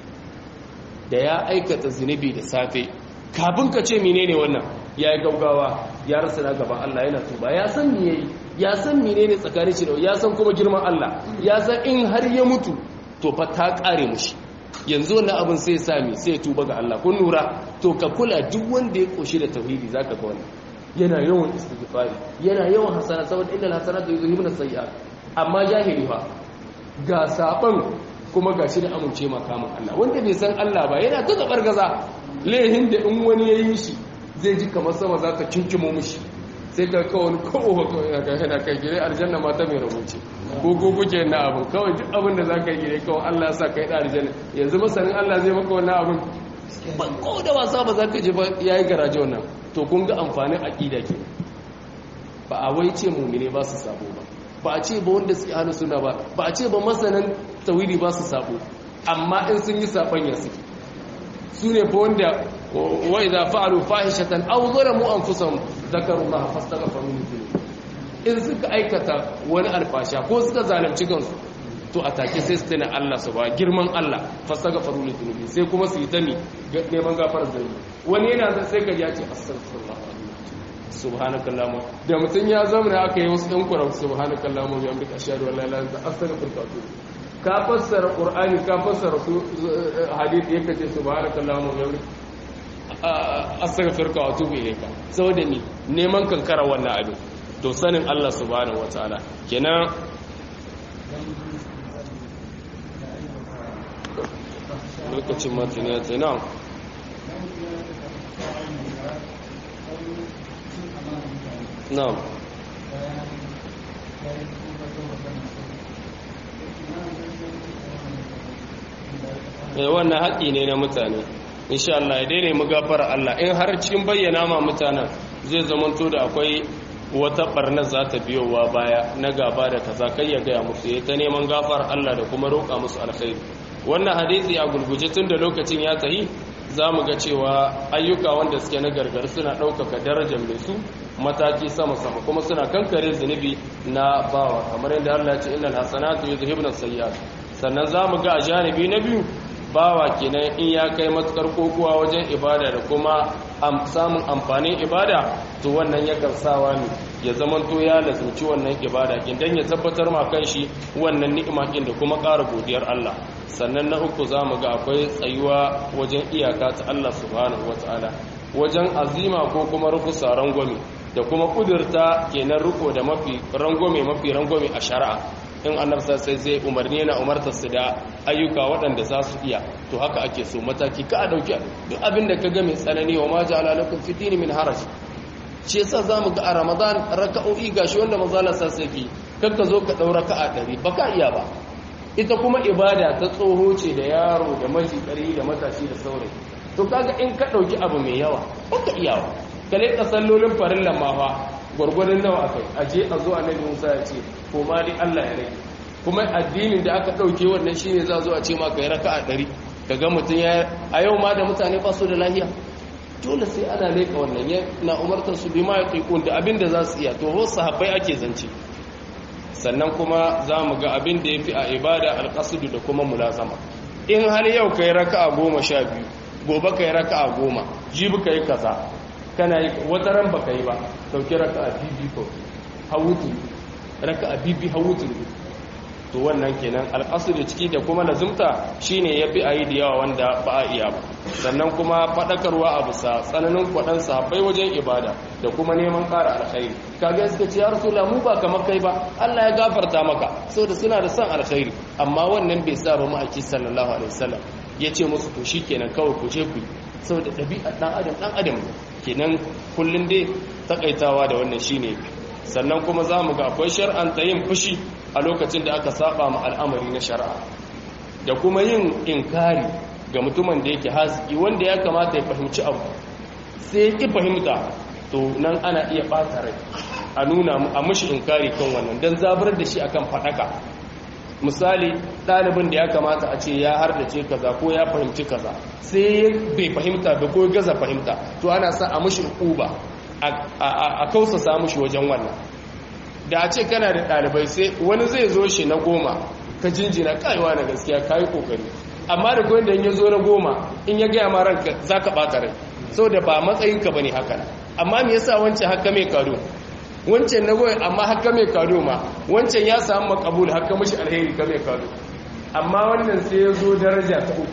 da ya aikata zunubi da safe kafin ka ce menene wannan ya yi gaugawa ya rasa na gaban Allah yana tuba ya san me yayi ya san menene tsakanin shi da ya san kuma girman Allah ya san in har ya mutu to fa ta kare mushi yanzu wannan abin sai ya sami sai ya tuba ga Allah kun nura to ka kula duk wanda ya koshi da tauhidi zaka ga wannan yana yawan istighfari yana yawan hasana saboda innal hasanatu yuzhibuna sayyi'at amma jahili fa ga saban kuma gashi da amince makamin Allah wanda bai san Allah ba yana ta zabar gaza lehin da in wani yayi shi zai ji kamar sama za ta kinkimo mishi sai ka kawai kowa kawai yana kai gire aljanna mata mai rubuce ko gogoke na abin kawai duk abin da za ka gire kawai Allah ya sa kai da aljanna yanzu masanin Allah zai maka wannan abin ba ko da wasa ba za ka ji ba yayi garaje wannan to kun ga amfanin aqida ke ba a wai ce mu'mine ba su sabo ba ba a ce ba wanda suke hannu suna ba ba a ce ba masanan tawhidi ba su sabo amma in sun yi saban ya suke su ne fa wanda wa idza fa'alu fahishatan aw zalamu anfusahum dhakaru Allah fastaghfiru min dhunubi in suka aikata wani alfasha ko suka zalunci kansu to a take sai su tana Allah su ba girman Allah fastaghfiru min dhunubi sai kuma su yi tani neman gafarar zunubi wani yana sai ka ji ya ce astaghfirullah subhanakallahumma da mutun ya zama aka yi wasu ɗan kuran subhanakallahumma wa bihamdika ashhadu an la ilaha illa anta astaghfiruka wa atubu ka fassara qur'ani ka fassara hadisi yake ce subhanakallahumma wa bihamdika astaghfiruka wa atubu ilayka saboda ni neman kankara wannan abin to sanin Allah subhanahu wataala kenan lokacin matiniya ce na na'am eh wannan haƙi ne na mutane insha Allah ya daina mu gafara Allah in har cikin bayyana ma mutanen zai zamanto da akwai wata barna za ta biyowa baya na gaba da kaza kai ya gaya musu ya ta neman gafar Allah da kuma roƙa musu alkhairi wannan hadisi a gurguje tun da lokacin ya tahi za mu ga cewa ayyuka wanda suke na gargar suna ɗaukaka darajar mai su mataki sama-sama kuma suna kankare zunubi na bawa kamar yadda Allah ya ce innal hasanatu yuzhibna sayyi'at sannan za mu ga a janibi na biyu bawa kenan in ya kai matukar kokowa wajen ibada da kuma samun amfanin ibada to wannan ya karsawa ne ya zamanto ya lazumci wannan ibada kin dan ya tabbatar ma kanshi wannan ni'ima kin da kuma ƙara godiyar Allah sannan na uku zamu ga akwai tsayuwa wajen iyaka ta Allah subhanahu wataala wajen azima ko kuma rufusa rangwame da kuma kudurta kenan riko da mafi rangwame mafi rangwame a shari'a in annabi sai zai umarni yana umartar su da ayyuka waɗanda za su iya to haka ake so mataki ka a dauki duk abin da ka ga mai tsanani wa ma ja'ala lakum fi dini min haraj shi yasa zamu ga a Ramadan raka'o'i gashi wanda manzala sa sai ki kanka zo ka daura raka'a ɗari baka iya ba ita kuma ibada ta tsoho ce da yaro da maji ƙari da matashi da saurayi to kaga in ka dauki abu mai yawa baka iya ba kale ka sallolin farillan ma fa gwargwadon nawa akai aje a zo annabi Musa ya ce ko ma dai Allah ya rage kuma addinin da aka dauke wannan shine za zo a ce ma kai raka'a ɗari kaga mutun ya a yau ma da mutane ba su da lafiya dole sai ana leka wannan ya na umartar su bima ya qiqun da abinda za su iya to ho sahabbai ake zance sannan kuma za mu ga abin da yafi a ibada alqasdu da kuma mulazama in har yau kai raka'a goma sha biyu gobe kai raka'a goma jibi kai kaza kana yi wata ran baka yi ba dauki raka'a bibi ko hawutu raka'a bibi hawutu to wannan kenan al'asr da ciki da kuma lazumta shine yafi ayi da yawa wanda ba a iya ba sannan kuma fadakarwa a bisa tsananin kwadan sahabbai wajen ibada da kuma neman ƙara alkhairi kaga suka ce ya rasulullah mu ba kamar kai ba Allah ya gafarta maka saboda suna da son alkhairi amma wannan bai sa ba mu aki sallallahu alaihi wasallam yace musu to shikenan kawai ku je ku saboda dabi'ar dan adam dan adam kenan kullun dai takaitawa da wannan shine sannan kuma zamu ga akwai shar'an ta yin fushi a lokacin da aka saba ma al'amari na shari'a da kuma yin inkari ga mutumin da yake haziki wanda ya kamata ya fahimci abu sai ya fahimta to nan ana iya ɓata rai a nuna a mushi inkari kan wannan don zaburar da shi akan faɗaka misali ɗalibin da ya kamata a ce ya hardace kaza ko ya fahimci kaza sai bai fahimta da ko gaza fahimta to ana sa a mushi uba a kausasa mushi wajen wannan da a ce kana da ɗalibai sai wani zai zo shi na goma ka jinjina kaiwa na gaskiya ka yi ƙoƙari amma da kawai da ya zo na goma in ya gaya ma ranka za ka ɓata rai sau da ba matsayinka ba ne haka amma me yasa wancan haka mai kado wancan na goyi amma haka mai kado ma wancan ya samu makabul haka mashi alheri ka mai kado amma wannan sai ya zo daraja ta uku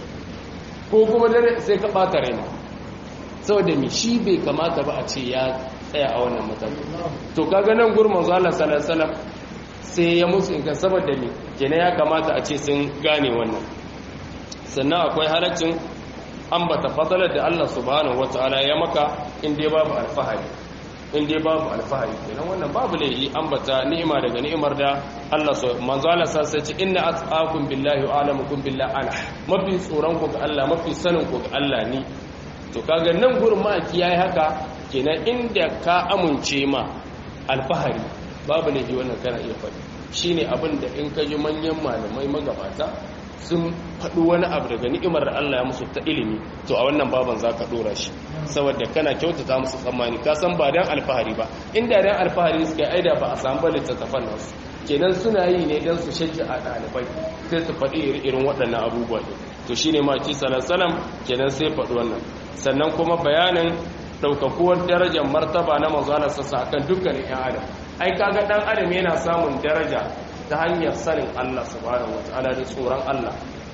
ko kuma sai ka ɓata rai ma sau da mi shi bai kamata ba a ce ya tsaya a wannan mataki to kaga nan gurman zuwa Allah sallallahu alaihi wasallam sai ya musu in kan saboda me kenan ya kamata a ce sun gane wannan sannan akwai halaccin ambata fadalar da Allah subhanahu wataala ya maka in dai babu alfahari in dai babu alfahari kenan wannan babu laifi ambata ni'ima daga ni'imar da Allah so manzo Allah sai ce inna atqakum billahi wa alamukum billahi ana mafi tsoron ku ga Allah mafi sanin ku ga Allah ni to kaga nan gurin ma kiyaye haka kenan inda ka amince ma alfahari babu laifi wannan kana iya faɗi shine abin da in ka ji manyan malamai magabata sun faɗi wani abu daga ni'imar da Allah ya musu ta ilimi to a wannan baban za ka ɗora shi saboda kana kyautata musu tsammani ka san ba dan alfahari ba inda dan alfahari suka yi aida ba a samu ba littattafan nasu kenan suna yi ne dan su shajja a ɗalibai sai su faɗi irin waɗannan abubuwa ne to shine ma ki salam kenan sai faɗi wannan sannan kuma bayanin ɗaukakuwar darajar martaba na manzo Allah sassa akan dukkanin ƴan adam ai kaga dan adam yana samun daraja ta hanyar sanin Allah subhanahu wataala da tsoron Allah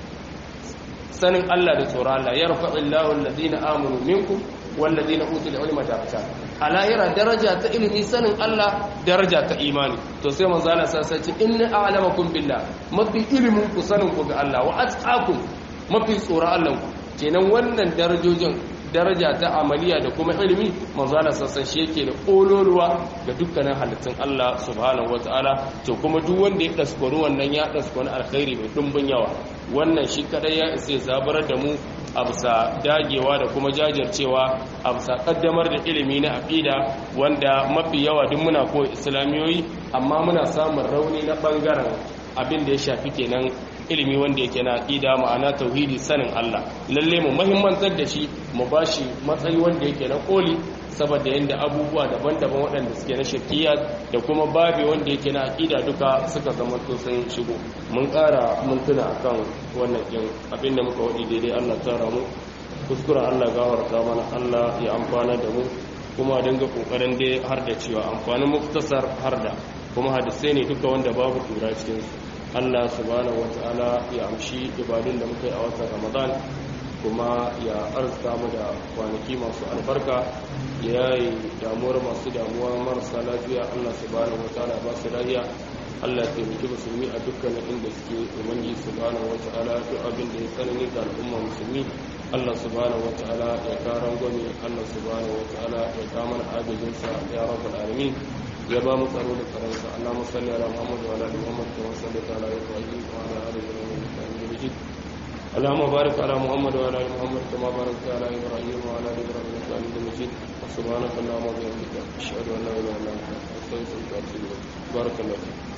sanin Allah da tsoron Allah yarfa'illahu alladhina amanu minkum walladhina utul ilma darajat alahira daraja ta ilimi sanin Allah daraja ta imani to sai manzo Allah sai ce inna a'lamakum billah mafi ilimin ku sanin ku ga Allah wa atqakum mafi tsoron Allah ku kenan wannan darajojin daraja ta amaliya da kuma ilimi manzo Allah sassan shi yake da kololuwa ga dukkanin halittun Allah subhanahu wataala to kuma duk wanda ya daskori wannan ya daskori alkhairi mai dumbin yawa wannan shi kadai ya isa zabarar da mu a bisa dagewa da kuma jajircewa a bisa kaddamar da ilimi na aqida wanda mafi yawa duk muna koyi islamiyoyi amma muna samun rauni na bangaren abin da ya shafi kenan ilimi wanda yake na aqida ma'ana tauhidi sanin Allah lalle mu muhimmantar da shi mu bashi matsayi wanda yake na koli saboda yanda abubuwa daban-daban waɗanda suke na shirkiya da kuma babi wanda yake na aqida duka suka zama to sun shigo mun ƙara mintuna akan wannan din abinda muka wadi daidai Allah tsara mu kuskura Allah gawarta mana Allah ya amfana da mu kuma dinga kokarin dai har da cewa amfanin muktasar har da kuma hadisai ne duka wanda babu tura cikin su Allah subhanahu wata'ala ya amshi ibadun da muka yi a watan Ramadan kuma ya arzuta mu da kwanaki masu albarka ya yi damuwar masu damuwa marasa lafiya Allah subhanahu wata'ala ba su lafiya Allah ya taimaki musulmi a dukkanin inda suke umarni subhanahu wata'ala duk abin da ya tsanani ga al'umma musulmi Allah subhanahu wata'ala ya karan gwani Allah subhanahu wata'ala ya kama agajinsa ya rabbal alamin ya ba mu tsaro da tsaronsa Allahumma salli ala Muhammad wa ala ali Muhammad kama sallaita ala Ibrahim wa ala ali Ibrahim innaka Hamidum Majid Allahumma barik ala Muhammad wa ala ali Muhammad kama barakta ala Ibrahim wa ala ali Ibrahim innaka Hamidum Majid subhanaka Allahumma wa bihamdika ashhadu an la ilaha illa anta astaghfiruka wa atubu ilaik barakallahu